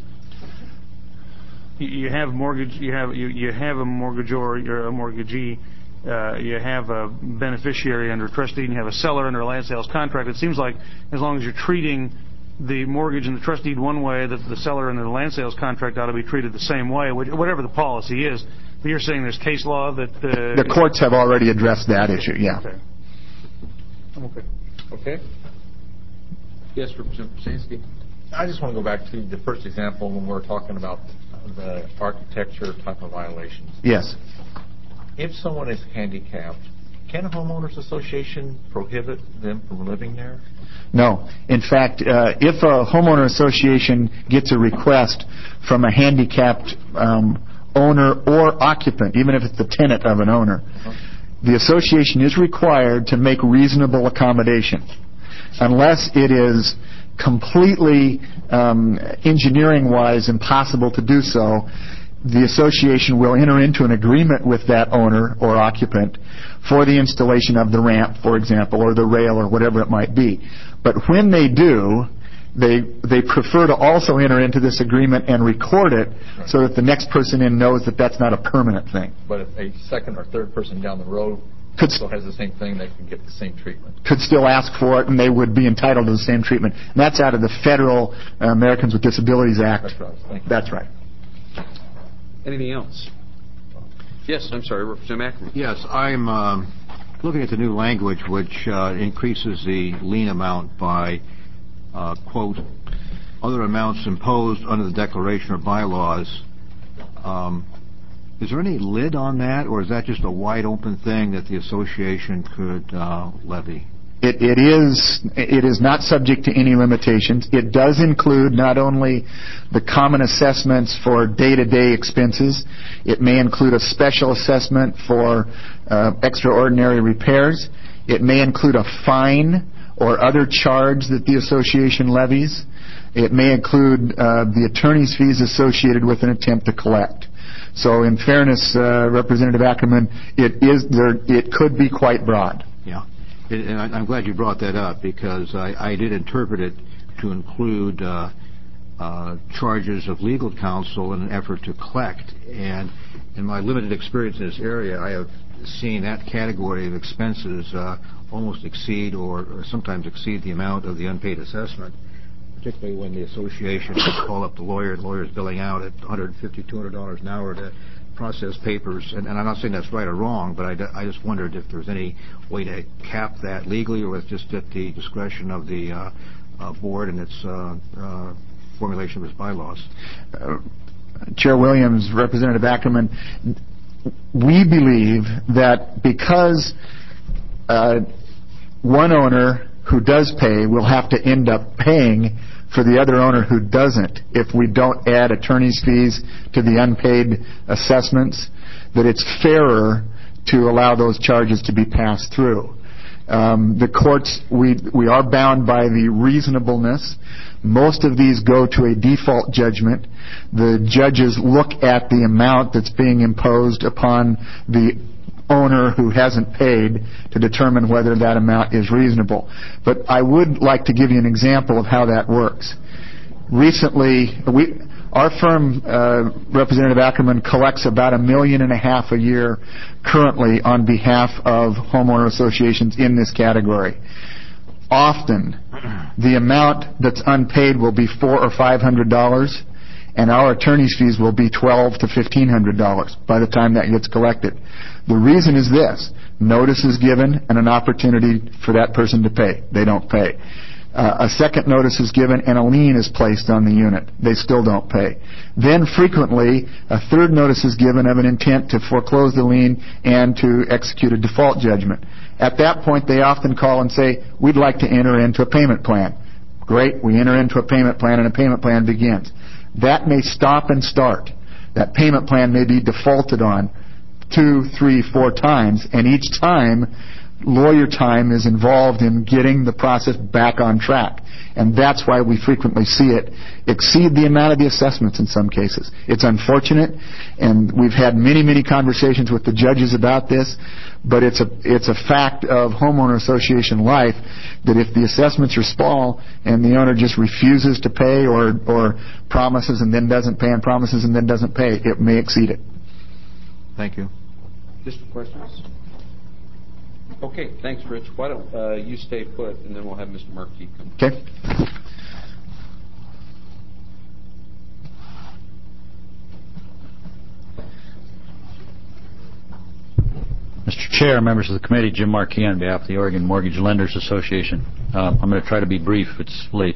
[SPEAKER 5] you have mortgage, you have a mortgagor, you're a mortgagee. You have a beneficiary under a trustee, and you have a seller under a land sales contract. It seems like as long as you're treating the mortgage and the trust deed one way, that the seller under the land sales contract ought to be treated the same way, whatever the policy is. But you're saying there's case law that...
[SPEAKER 18] the courts have already addressed that issue, yeah.
[SPEAKER 5] Okay. I'm okay.
[SPEAKER 9] Okay.
[SPEAKER 1] Yes, Representative Brzezinski.
[SPEAKER 9] I just want to go back to the first example when we were talking about the architecture type of violations.
[SPEAKER 18] Yes.
[SPEAKER 9] If someone is handicapped, can a homeowners association prohibit them from living there?
[SPEAKER 18] No. In fact, if a homeowner association gets a request from a handicapped owner or occupant, even if it's the tenant of an owner, the association is required to make reasonable accommodation. Unless it is completely engineering-wise impossible to do so, the association will enter into an agreement with that owner or occupant for the installation of the ramp, for example, or the rail or whatever it might be. But when they do, they prefer to also enter into this agreement and record it so that the next person in knows that that's not a permanent thing.
[SPEAKER 9] But if a second or third person down the road also has the same thing, they can get the same treatment.
[SPEAKER 18] Could still ask for it, and they would be entitled to the same treatment. And that's out of the federal Americans with Disabilities Act.
[SPEAKER 9] That's right. Thank you.
[SPEAKER 18] That's right.
[SPEAKER 1] Anything else? Yes, I'm sorry, Representative Ackerman.
[SPEAKER 19] Yes, I'm looking at the new language, which increases the lien amount by, quote, other amounts imposed under the declaration or bylaws. Is there any lid on that, or is that just a wide-open thing that the association could levy?
[SPEAKER 18] It is not subject to any limitations. It does include not only the common assessments for day-to-day expenses. It may include a special assessment for extraordinary repairs. It may include a fine or other charge that the association levies. It may include the attorney's fees associated with an attempt to collect. So in fairness, Representative Ackerman, it could be quite broad.
[SPEAKER 19] Yeah. And I'm glad you brought that up, because I did interpret it to include charges of legal counsel in an effort to collect. And in my limited experience in this area, I have seen that category of expenses almost exceed or sometimes exceed the amount of the unpaid assessment, particularly when the association call up the lawyer, and the lawyer's billing out at $150, $200 an hour to process papers. And I'm not saying that's right or wrong, but I just wondered if there's any way to cap that legally, or it's just at the discretion of the board and its formulation of its bylaws.
[SPEAKER 18] Chair Williams, Representative Ackerman, we believe that because one owner who does pay will have to end up paying for the other owner who doesn't if we don't add attorney's fees to the unpaid assessments, that it's fairer to allow those charges to be passed through. The courts, we are bound by the reasonableness. Most of these go to a default judgment. The judges look at the amount that's being imposed upon the owner who hasn't paid to determine whether that amount is reasonable. But I would like to give you an example of how that works. Recently, our firm, Representative Ackerman, collects about $1.5 million a year currently on behalf of homeowner associations in this category. Often, the amount that's unpaid will be $400 or $500, and our attorney's fees will be $1,200 to $1,500 by the time that gets collected. The reason is this: notice is given and an opportunity for that person to pay. They don't pay. A second notice is given and a lien is placed on the unit. They still don't pay. Then frequently, a third notice is given of an intent to foreclose the lien and to execute a default judgment. At that point, they often call and say, we'd like to enter into a payment plan. Great, we enter into a payment plan and a payment plan begins. That may stop and start. That payment plan may be defaulted on 2, 3, 4 times, and each time lawyer time is involved in getting the process back on track. And that's why we frequently see it exceed the amount of the assessments in some cases. It's unfortunate, and we've had many, many conversations with the judges about this, but it's a fact of homeowner association life that if the assessments are small and the owner just refuses to pay or promises and then doesn't pay and promises and then doesn't pay, it may exceed it.
[SPEAKER 19] Thank you.
[SPEAKER 1] Additional questions? Okay, thanks, Rich. Why don't you stay put, and then we'll have Mr. Markey come.
[SPEAKER 18] Okay.
[SPEAKER 11] Mr. Chair, members of the committee, Jim Markey on behalf of the Oregon Mortgage Lenders Association. I'm going to try to be brief. It's late.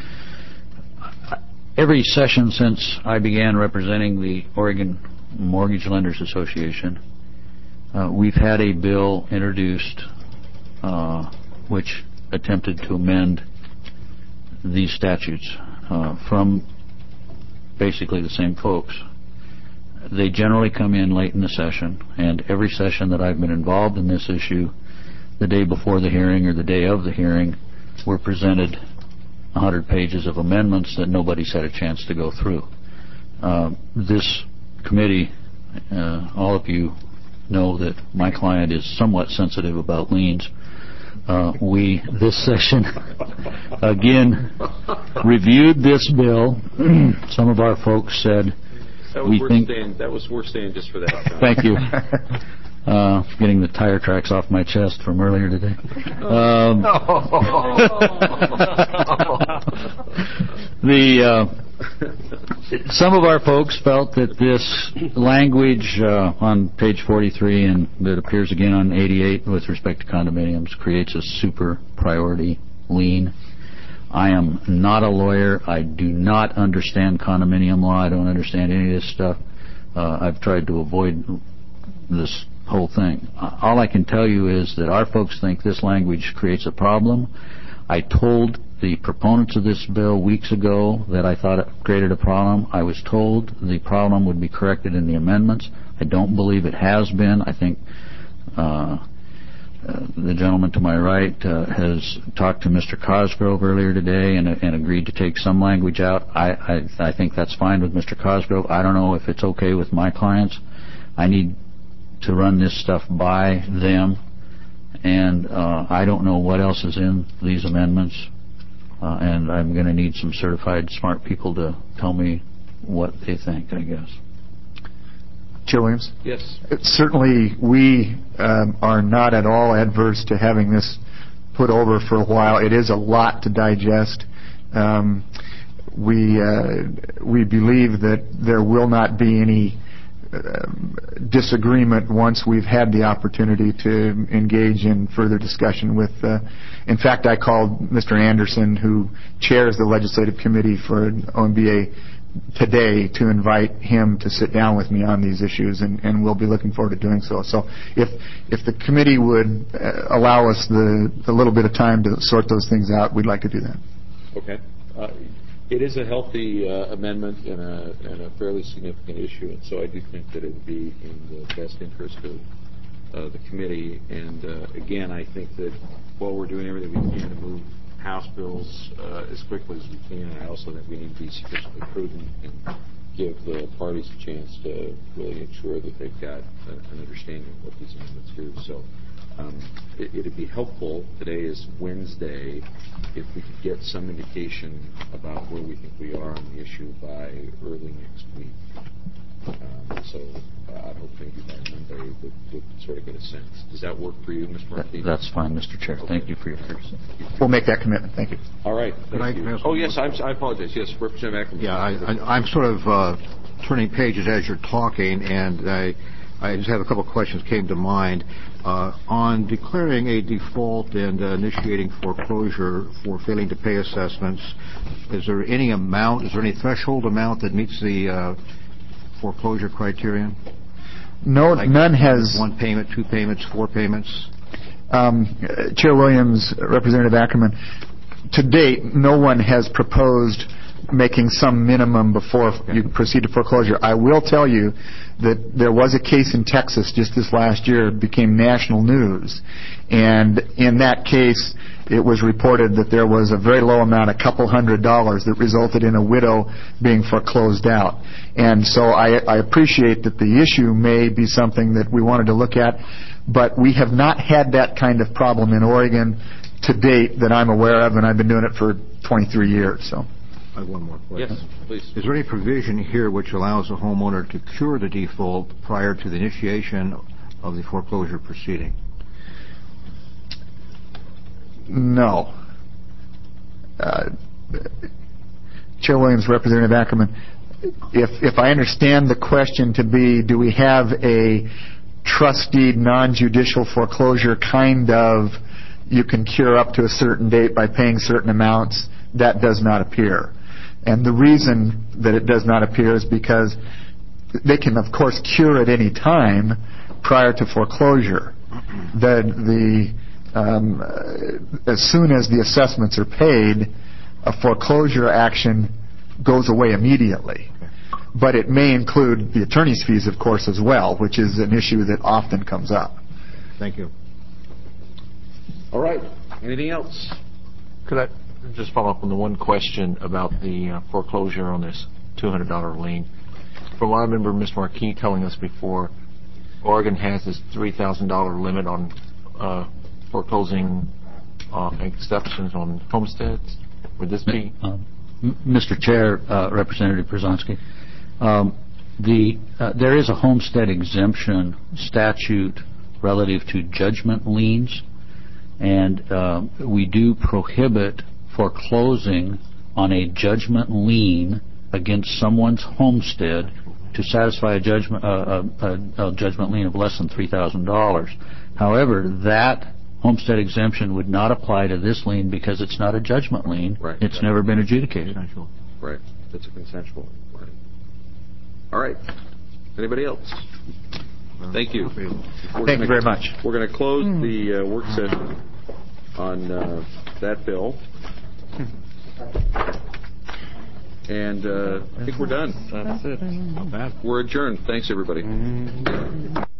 [SPEAKER 11] Every session since I began representing the Oregon Mortgage Lenders Association, we've had a bill introduced which attempted to amend these statutes from basically the same folks They generally come in late in the session, and every session that I've been involved in this issue, the day before the hearing or the day of the hearing, we're presented 100 pages of amendments that nobody's had a chance to go through. This committee, all of you know that my client is somewhat sensitive about liens. This session, again, reviewed this bill. Some of our folks said
[SPEAKER 1] that was worth staying just for that.
[SPEAKER 11] Thank you. Getting the tire tracks off my chest from earlier today. Some of our folks felt that this language on page 43 and that appears again on 88 with respect to condominiums creates a super priority lien. I am not a lawyer. I do not understand condominium law. I don't understand any of this stuff. I've tried to avoid this whole thing. All I can tell you is that our folks think this language creates a problem. I told the proponents of this bill weeks ago that I thought it created a problem. I was told the problem would be corrected in the amendments. I don't believe it has been. I think the gentleman to my right has talked to Mr. Cosgrove earlier today and agreed to take some language out. I think that's fine with Mr. Cosgrove. I don't know if it's okay with my clients. I need to run this stuff by them, and I don't know what else is in these amendments, and I'm going to need some certified smart people to tell me what they think, I guess.
[SPEAKER 18] Chair Williams?
[SPEAKER 1] Yes.
[SPEAKER 18] Certainly, we are not at all adverse to having this put over for a while. It is a lot to digest. We believe that there will not be any disagreement once we've had the opportunity to engage in further discussion with. In fact, I called Mr. Anderson, who chairs the legislative committee for OMBA, today to invite him to sit down with me on these issues, and we'll be looking forward to doing so. So if the committee would allow us the little bit of time to sort those things out, we'd like to do that.
[SPEAKER 1] Okay. It is a healthy amendment and a fairly significant issue, and so I do think that it would be in the best interest of the committee. And again, I think that while we're doing everything we can to move House bills as quickly as we can, I also think we need to be sufficiently prudent and give the parties a chance to really ensure that they've got an understanding of what these amendments do. So it would be helpful. Today is Wednesday. If we could get some indication about where we think we are on the issue by early next week. So I hope maybe by Monday we'll sort of get a sense. Does that work for you, Mr. Martinez?
[SPEAKER 11] That's fine, Mr. Chair. Okay. Thank you for your courtesy.
[SPEAKER 18] We'll make that commitment. Thank you.
[SPEAKER 1] All right. Thank you. Oh, yes, I apologize. Yes, Representative Ackerman.
[SPEAKER 19] Yeah, I'm sort of turning pages as you're talking, and I just have a couple of questions came to mind. On declaring a default and initiating foreclosure for failing to pay assessments, is there any threshold amount that meets the foreclosure criterion?
[SPEAKER 18] No,
[SPEAKER 19] like
[SPEAKER 18] none has.
[SPEAKER 19] 1 payment, 2 payments, 4 payments?
[SPEAKER 18] Chair Williams, Representative Ackerman, to date, no one has proposed making some minimum before you proceed to foreclosure. I will tell you that there was a case in Texas just this last year. It became national news. And in that case, it was reported that there was a very low amount, a couple $100, that resulted in a widow being foreclosed out. And so I appreciate that the issue may be something that we wanted to look at, but we have not had that kind of problem in Oregon to date that I'm aware of, and I've been doing it for 23 years. So.
[SPEAKER 19] I have one more question.
[SPEAKER 1] Yes, please.
[SPEAKER 19] Is there any provision here which allows a homeowner to cure the default prior to the initiation of the foreclosure proceeding?
[SPEAKER 18] No. Chair Williams, Representative Ackerman, if I understand the question to be, do we have a trustee non-judicial foreclosure kind of, you can cure up to a certain date by paying certain amounts, that does not appear. And the reason that it does not appear is because they can, of course, cure at any time prior to foreclosure. As soon as the assessments are paid, a foreclosure action goes away immediately. But it may include the attorney's fees, of course, as well, which is an issue that often comes up.
[SPEAKER 19] Thank you.
[SPEAKER 1] All right. Anything else?
[SPEAKER 9] Could I just follow up on the one question about the foreclosure on this $200 lien? From what I remember Ms. Marquis telling us before, Oregon has this $3,000 limit on foreclosing exceptions on homesteads. Would this be?
[SPEAKER 11] Mr. Chair, Representative Przonski, there is a homestead exemption statute relative to judgment liens, and we do prohibit foreclosing on a judgment lien against someone's homestead to satisfy a judgment lien of less than $3,000. However, that homestead exemption would not apply to this lien because it's not a judgment lien.
[SPEAKER 1] Right.
[SPEAKER 11] It's never been adjudicated.
[SPEAKER 1] Right. That's a consensual. Right. All right. Anybody else? Thank you.
[SPEAKER 18] Thank you very much.
[SPEAKER 1] We're going to close the work session on that bill. And I think we're done.
[SPEAKER 5] That's it.
[SPEAKER 1] We're adjourned. Thanks, everybody.